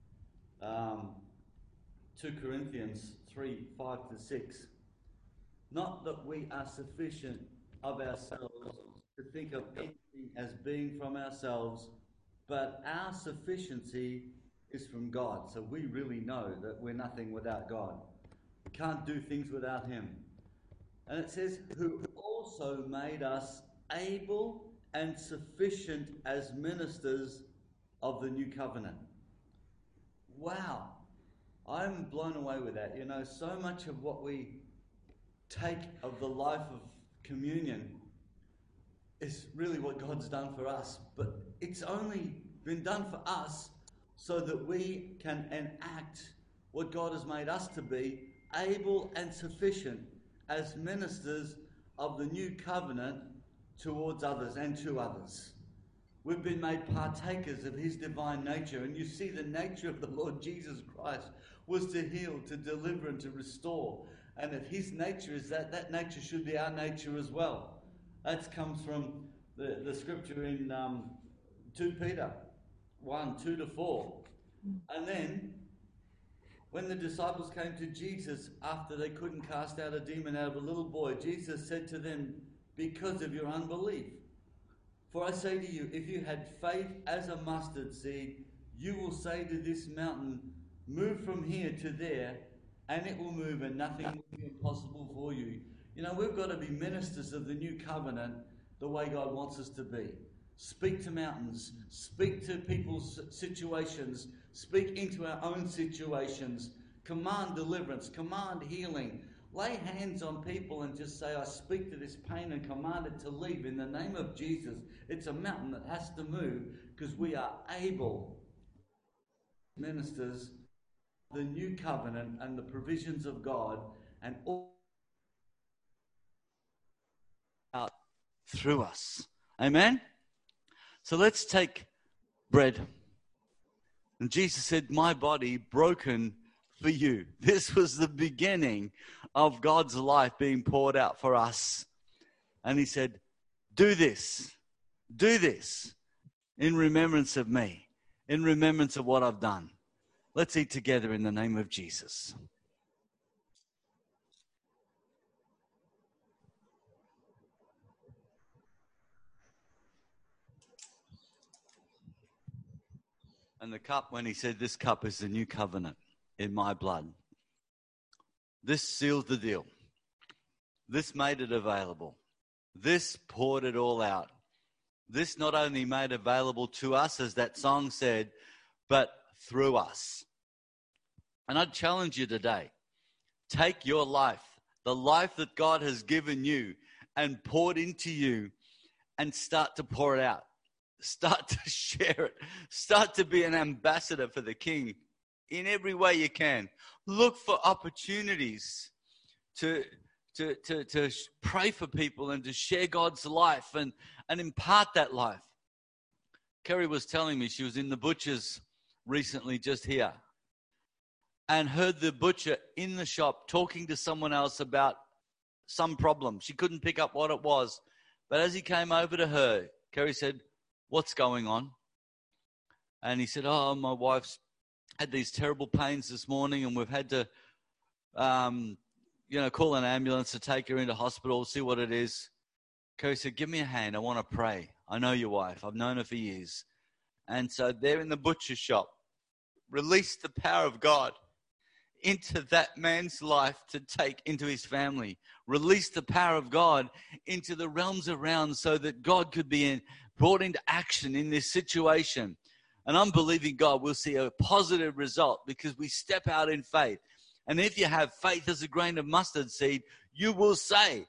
2 Corinthians 3:5-6. Not that we are sufficient of ourselves to think of anything as being from ourselves, but our sufficiency is from God. So we really know that we're nothing without God. We can't do things without Him. And it says, who also made us able and sufficient as ministers of the new covenant. Wow. I'm blown away with that. You know, so much of what we take of the life of communion is really what God's done for us. But it's only been done for us so that we can enact what God has made us to be, able and sufficient as ministers of the new covenant towards others and to others. We've been made partakers of His divine nature. And you see the nature of the Lord Jesus Christ was to heal, to deliver, and to restore. And if His nature is that, that nature should be our nature as well. That comes from the scripture in 2 Peter 1:2-4. And then, when the disciples came to Jesus after they couldn't cast out a demon out of a little boy, Jesus said to them, because of your unbelief. For I say to you, if you had faith as a mustard seed, you will say to this mountain, move from here to there, and it will move, and nothing will be impossible for you. You know, we've got to be ministers of the new covenant the way God wants us to be. Speak to mountains, speak to people's situations, speak into our own situations, command deliverance, command healing. Lay hands on people and just say, I speak to this pain and command it to leave in the name of Jesus. It's a mountain that has to move because we are able, ministers, the new covenant and the provisions of God and all out through us. Amen? So let's take bread. And Jesus said, my body broken for you. This was the beginning of God's life being poured out for us. And he said, do this in remembrance of me, in remembrance of what I've done. Let's eat together in the name of Jesus. And the cup, when he said, this cup is the new covenant in my blood. This sealed the deal. This made it available. This poured it all out. This not only made available to us, as that song said, but through us. And I'd challenge you today, take your life, the life that God has given you and poured into you, and start to pour it out. Start to share it. Start to be an ambassador for the King in every way you can. Look for opportunities to pray for people and to share God's life and impart that life. Kerry was telling me she was in the butcher's recently just here and heard the butcher in the shop talking to someone else about some problem. She couldn't pick up what it was. But as he came over to her, Kerry said, what's going on? And he said, oh, my wife's had these terrible pains this morning and we've had to, call an ambulance to take her into hospital, see what it is. Kerry said, give me a hand. I want to pray. I know your wife. I've known her for years. And so they're in the butcher shop. Release the power of God into that man's life to take into his family. Release the power of God into the realms around so that God could be brought into action in this situation. And I'm believing God will see a positive result because we step out in faith. And if you have faith as a grain of mustard seed, you will say.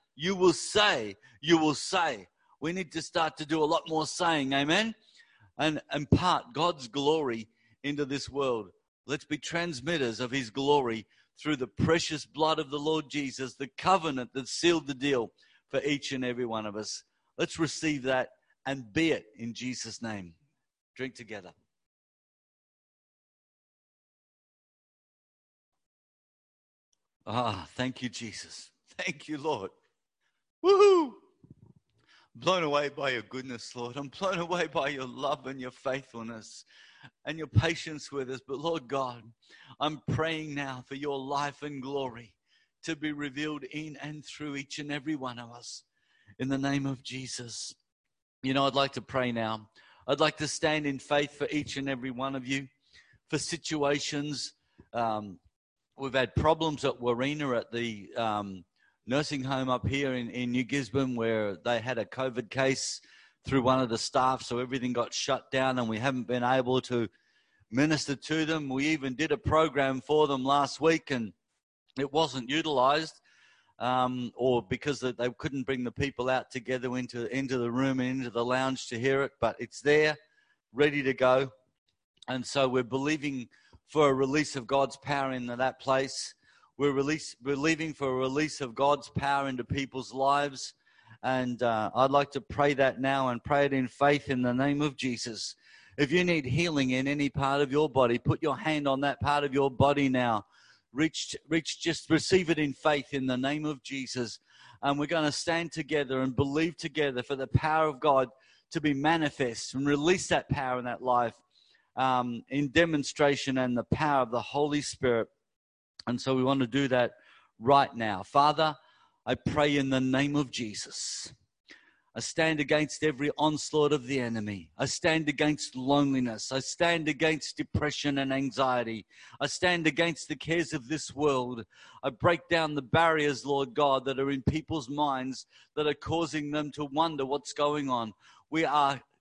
We need to start to do a lot more saying, amen? And impart God's glory into this world. Let's be transmitters of his glory through the precious blood of the Lord Jesus, the covenant that sealed the deal for each and every one of us. Let's receive that and be it in Jesus' name. Drink together. Thank you, Jesus. Thank you, Lord. Woohoo! Blown away by your goodness, Lord. I'm blown away by your love and your faithfulness and your patience with us. But Lord God, I'm praying now for your life and glory to be revealed in and through each and every one of us. In the name of Jesus. You know, I'd like to pray now. I'd like to stand in faith for each and every one of you, for situations. We've had problems at Warina at the nursing home up here in New Gisborne where they had a COVID case through one of the staff, so everything got shut down and we haven't been able to minister to them. We even did a program for them last week and it wasn't utilized or because they couldn't bring the people out together into the room and into the lounge to hear it, but it's there, ready to go. And so we're believing for a release of God's power into that place. We're believing for a release of God's power into people's lives. And I'd like to pray that now and pray it in faith in the name of Jesus. If you need healing in any part of your body, put your hand on that part of your body now. Just receive it in faith in the name of Jesus. And we're going to stand together and believe together for the power of God to be manifest and release that power in that life in demonstration and the power of the Holy Spirit. And so we want to do that right now. Father, I pray in the name of Jesus. I stand against every onslaught of the enemy. I stand against loneliness. I stand against depression and anxiety. I stand against the cares of this world. I break down the barriers, Lord God, that are in people's minds that are causing them to wonder what's going on. We are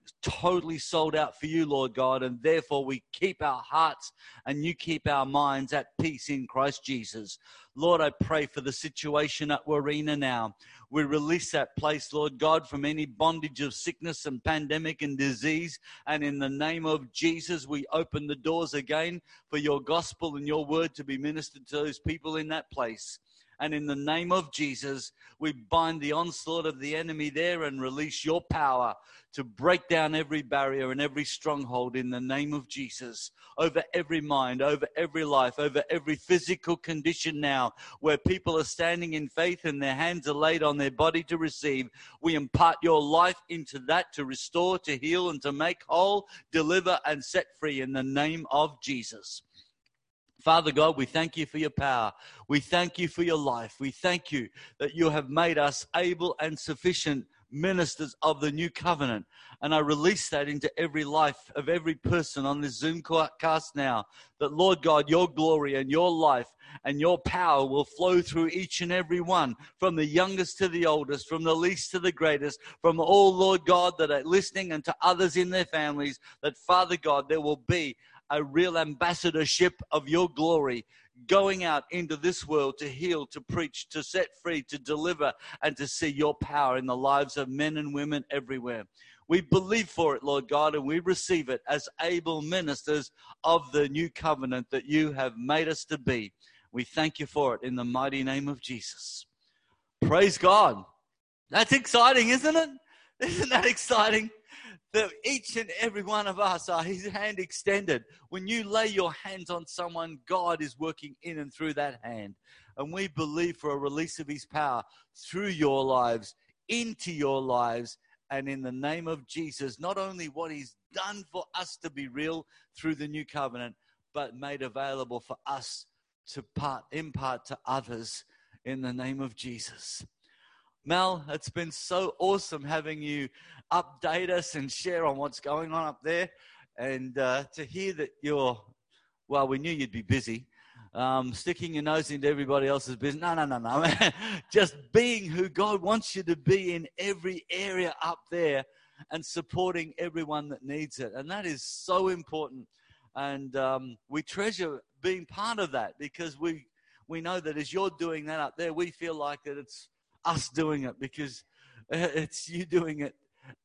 totally sold out for you, Lord God, and therefore we keep our hearts and you keep our minds at peace in Christ Jesus. Lord, I pray for the situation at Warina now. We release that place, Lord God, from any bondage of sickness and pandemic and disease. And in the name of Jesus, we open the doors again for your gospel and your word to be ministered to those people in that place. And in the name of Jesus, we bind the onslaught of the enemy there and release your power to break down every barrier and every stronghold in the name of Jesus, over every mind, over every life, over every physical condition now, where people are standing in faith and their hands are laid on their body to receive. We impart your life into that to restore, to heal, and to make whole, deliver, and set free in the name of Jesus. Father God, we thank you for your power. We thank you for your life. We thank you that you have made us able and sufficient ministers of the new covenant. And I release that into every life of every person on this Zoom cast now, that Lord God, your glory and your life and your power will flow through each and every one, from the youngest to the oldest, from the least to the greatest, from all, Lord God, that are listening, and to others in their families, that Father God, there will be a real ambassadorship of your glory going out into this world to heal, to preach, to set free, to deliver, and to see your power in the lives of men and women everywhere. We believe for it, Lord God, and we receive it as able ministers of the new covenant that you have made us to be. We thank you for it in the mighty name of Jesus. Praise God. That's exciting, isn't it? Isn't that exciting? That each and every one of us are his hand extended. When you lay your hands on someone, God is working in and through that hand. And we believe for a release of his power through your lives, into your lives, and in the name of Jesus, not only what he's done for us to be real through the new covenant, but made available for us to impart to others in the name of Jesus. Mel, it's been so awesome having you update us and share on what's going on up there. And to hear that we knew you'd be busy, sticking your nose into everybody else's business. No. Just being who God wants you to be in every area up there and supporting everyone that needs it. And that is so important. And we treasure being part of that, because we know that as you're doing that up there, we feel like that it's us doing it, because it's you doing it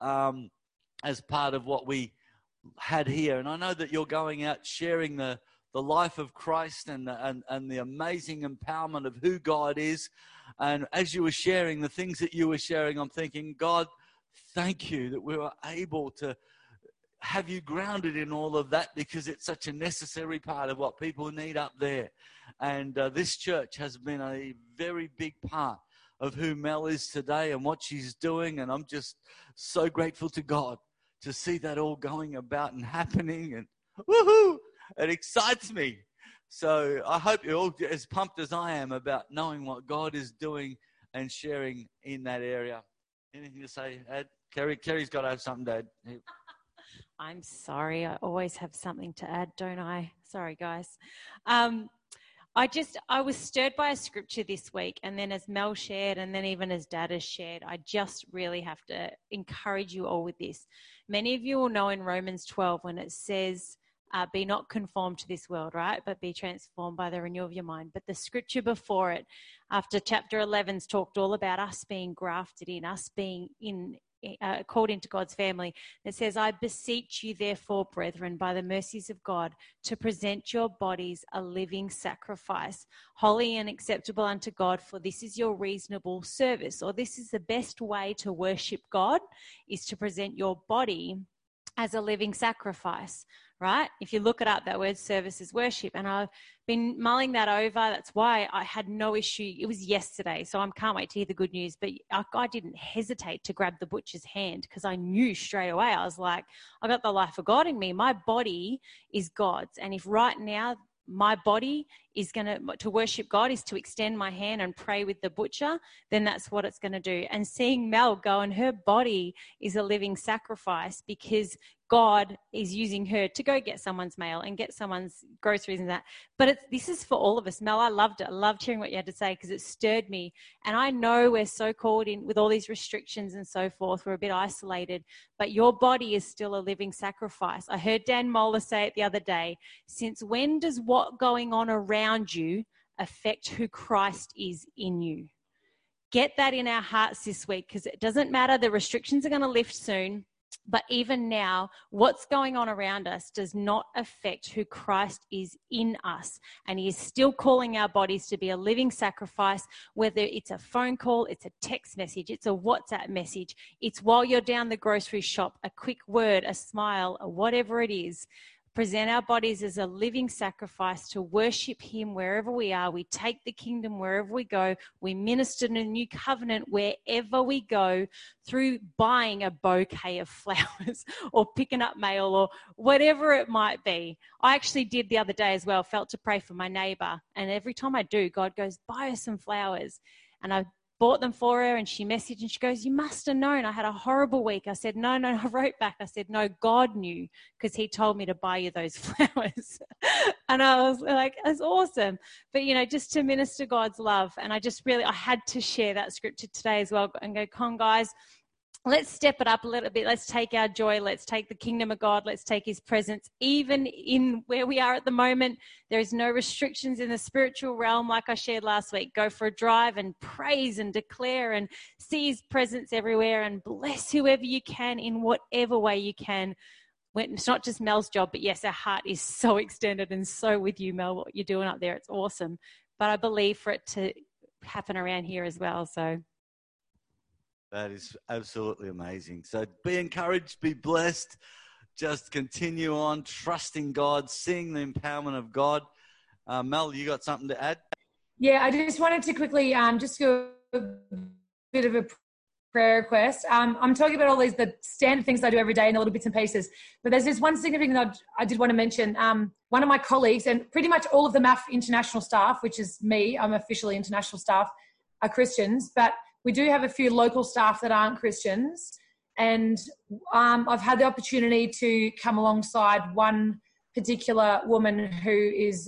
as part of what we had here. And I know that you're going out sharing the life of Christ and the amazing empowerment of who God is. And as you were sharing the things that you were sharing, I'm thinking, God, thank you that we were able to have you grounded in all of that, because it's such a necessary part of what people need up there. And this church has been a very big part of who Mel is today and what she's doing. And I'm just so grateful to God to see that all going about and happening. And woohoo, it excites me. So I hope you're all as pumped as I am about knowing what God is doing and sharing in that area. Anything to say, Ed? Kerry's got to have something to add. I'm sorry. I always have something to add, don't I? Sorry, guys. I was stirred by a scripture this week, and then as Mel shared, and then even as Dad has shared, I just really have to encourage you all with this. Many of you will know in Romans 12 when it says, be not conformed to this world, right? But be transformed by the renewal of your mind. But the scripture before it, after chapter 11's talked all about us being grafted in, us being called into God's family. It says, I beseech you therefore, brethren, by the mercies of God, to present your bodies a living sacrifice, holy and acceptable unto God, for this is your reasonable service. Or this is the best way to worship God, is to present your body as a living sacrifice, right? If you look it up, that word service is worship. And I've been mulling that over. That's why I had no issue. It was yesterday, so I can't wait to hear the good news. But I didn't hesitate to grab the butcher's hand, because I knew straight away. I was like, I got the life of God in me. My body is God's. And if right now my body is to worship God is to extend my hand and pray with the butcher, then that's what it's going to do. And seeing Mel go, and her body is a living sacrifice, because God is using her to go get someone's mail and get someone's groceries and that. But this is for all of us. Mel, I loved it. I loved hearing what you had to say because it stirred me. And I know we're so called in with all these restrictions and so forth. We're a bit isolated, but your body is still a living sacrifice. I heard Dan Moeller say it the other day. Since when does what going on around you affect who Christ is in you? Get that in our hearts this week, because it doesn't matter. The restrictions are going to lift soon. But even now, what's going on around us does not affect who Christ is in us. And he is still calling our bodies to be a living sacrifice, whether it's a phone call, it's a text message, it's a WhatsApp message, it's while you're down the grocery shop, a quick word, a smile, or whatever it is. Present our bodies as a living sacrifice to worship him wherever we are. We take the kingdom wherever we go. We minister in a new covenant wherever we go through buying a bouquet of flowers or picking up mail or whatever it might be. I actually did the other day as well, felt to pray for my neighbor. And every time I do, God goes, buy her some flowers. And I bought them for her, and she messaged and she goes, you must have known I had a horrible week. I said, no, I wrote back. I said, no, God knew, because he told me to buy you those flowers. And I was like, that's awesome. But, just to minister God's love. And I had to share that scripture today as well and go, come on, guys, let's step it up a little bit. Let's take our joy. Let's take the kingdom of God. Let's take his presence. Even in where we are at the moment, there is no restrictions in the spiritual realm. Like I shared last week, go for a drive and praise and declare and see his presence everywhere and bless whoever you can in whatever way you can. It's not just Mel's job, but yes, our heart is so extended and so with you, Mel, what you're doing up there. It's awesome. But I believe for it to happen around here as well. So that is absolutely amazing. So be encouraged, be blessed. Just continue on trusting God, seeing the empowerment of God. Mel, you got something to add? Yeah, I just wanted to quickly just do a bit of a prayer request. I'm talking about all the standard things I do every day and the little bits and pieces. But there's this one significant thing that I did want to mention. One of my colleagues, and pretty much all of the MAF international staff, which is me, I'm officially international staff, are Christians. But we do have a few local staff that aren't Christians. And I've had the opportunity to come alongside one particular woman who is,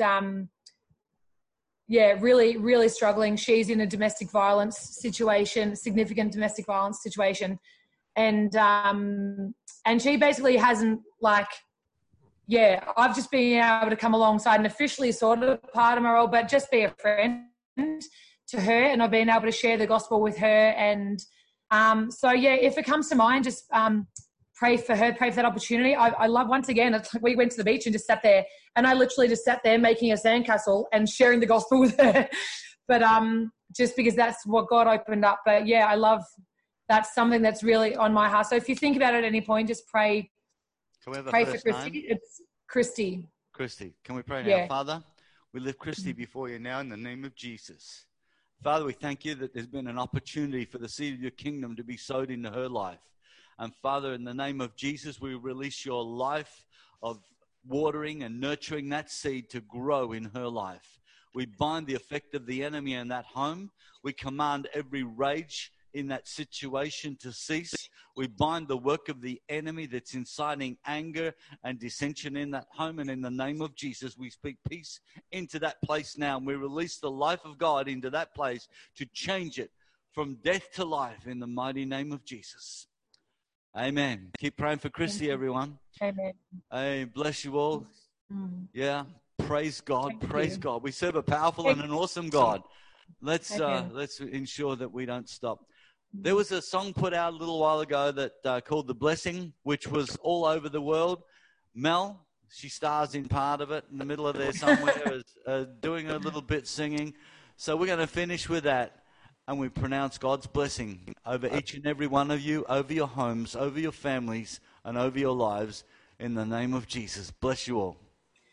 really, really struggling. She's in a domestic violence situation, significant domestic violence situation. And she basically hasn't I've just been able to come alongside and officially sort of part of my role, but just be a friend to her, and I've been able to share the gospel with her. And if it comes to mind, just pray for her, pray for that opportunity. I love, once again, we went to the beach and just sat there, and I literally just sat there making a sandcastle and sharing the gospel with her. But just because that's what God opened up. But yeah, I love, that's something that's really on my heart. So if you think about it at any point, just pray. Can we have pray a for first Christy. name? It's Christy. Christy. Can we pray now? Yeah. Father, we lift Christy before you now in the name of Jesus. Father, we thank you that there's been an opportunity for the seed of your kingdom to be sowed into her life. And Father, in the name of Jesus, we release your life of watering and nurturing that seed to grow in her life. We bind the effect of the enemy in that home. We command every rage in that situation to cease. We bind the work of the enemy that's inciting anger and dissension in that home. And in the name of Jesus, we speak peace into that place now. And we release the life of God into that place to change it from death to life in the mighty name of Jesus. Amen. Keep praying for Christy, everyone. Amen. Hey, bless you all. Yeah. Praise God. Thank Praise you. God. We serve a powerful and an awesome God. Let's ensure that we don't stop. There was a song put out a little while ago that called The Blessing, which was all over the world. Mel, she stars in part of it in the middle of there somewhere, doing a little bit singing. So we're going to finish with that. And we pronounce God's blessing over each and every one of you, over your homes, over your families, and over your lives in the name of Jesus. Bless you all.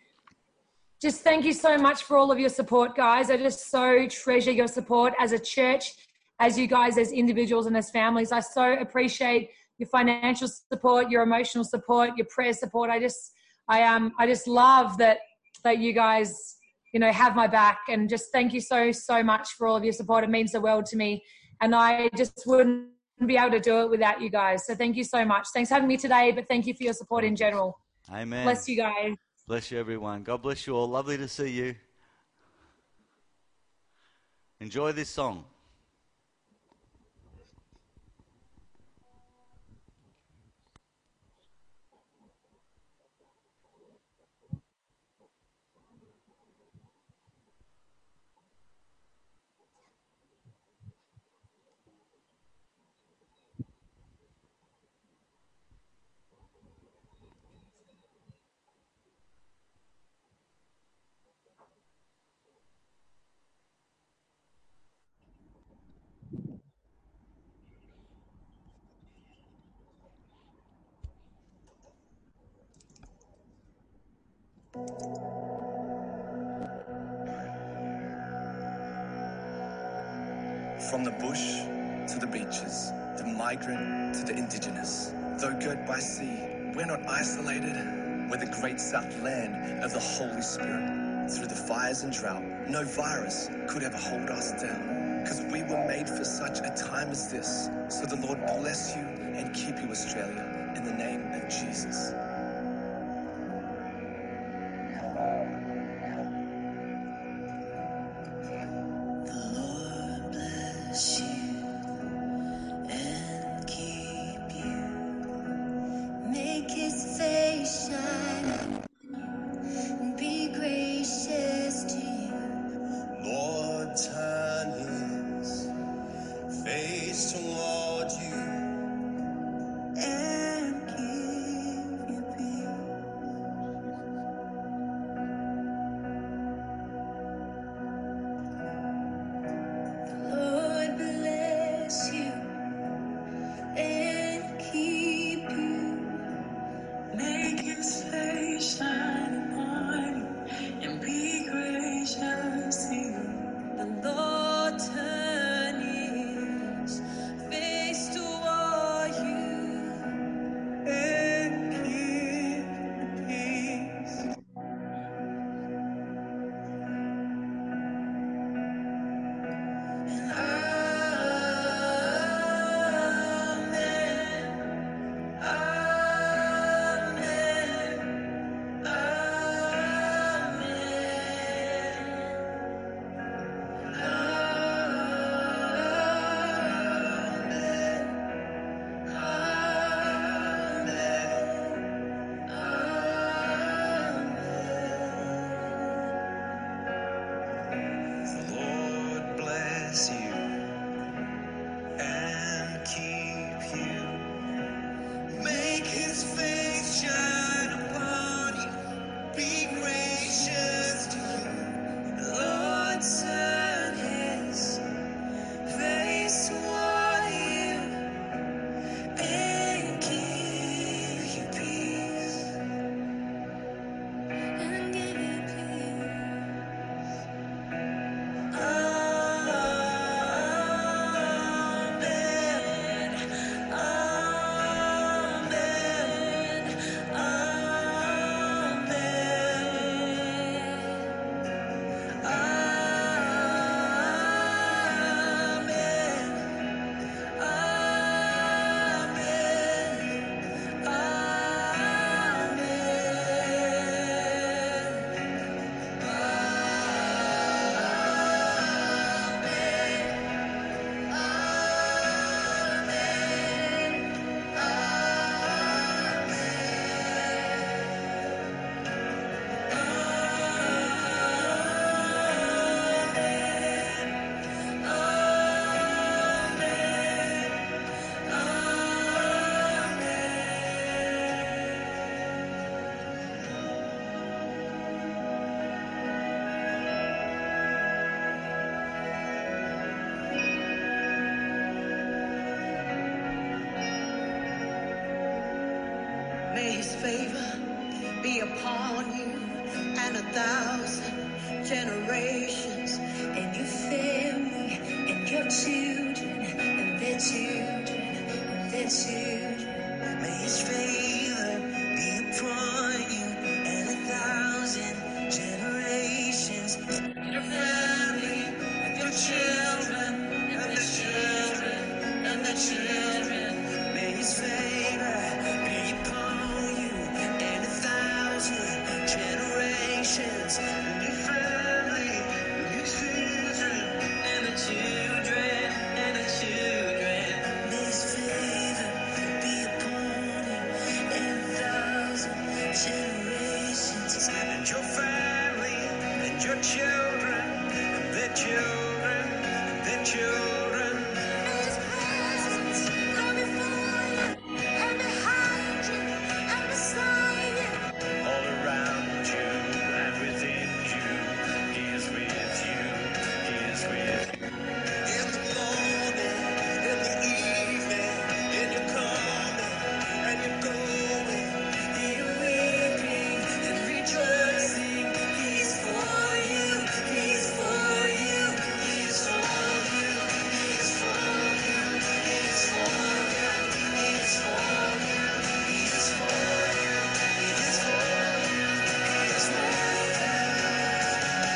Just thank you so much for all of your support, guys. I just so treasure your support as a church, as you guys, as individuals and as families. I so appreciate your financial support, your emotional support, your prayer support. I just love that you guys, have my back, and just thank you so much for all of your support. It means the world to me. And I just wouldn't be able to do it without you guys. So thank you so much. Thanks for having me today, but thank you for your support in general. Amen. Bless you guys. Bless you, everyone. God bless you all. Lovely to see you. Enjoy this song. From the bush to the beaches, the migrant to the indigenous, though girt by sea, we're not isolated. We're the great south land of the Holy Spirit. Through the fires and drought, no virus could ever hold us down, because we were made for such a time as this. So the Lord bless you and keep you, Australia, in the name of Jesus. May his favor be upon you and 1,000 generations, and your family, and your children, and their children, and their children. May his favor be upon you and 1,000 generations, your family, and your children, and their children, and their children. children. His presence go before you and behind you and beside you. All around you and within you, He is with you, He is with you. In the morning, in the evening, in your coming and your going, in your weeping and rejoicing, He's for you, He's for you, He's for you, He's for you, He's for you, He's for you, He's for you, He's for you, He's for you.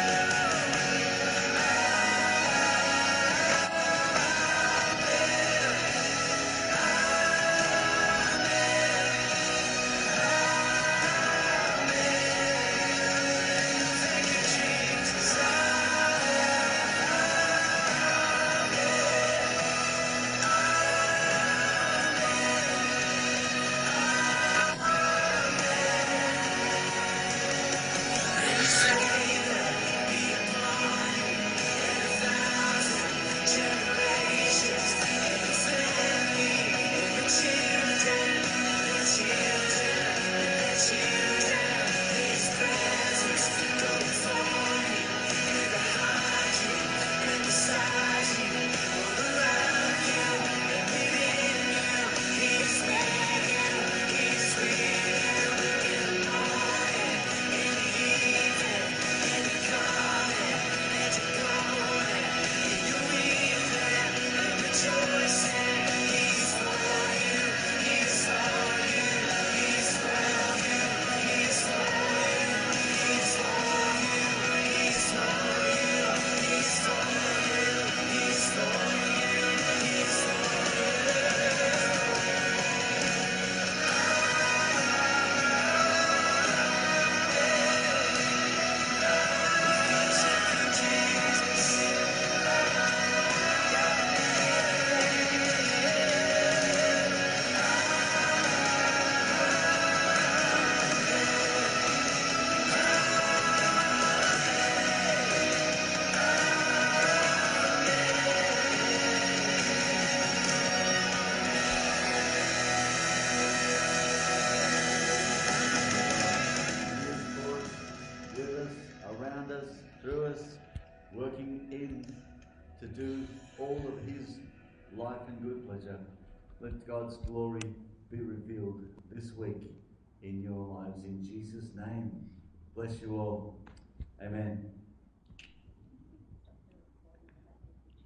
He is for us, with us, around us, through us, working in to do all of His life and good pleasure. Let God's glory be revealed this week in your lives in Jesus' name. Bless you all. Amen.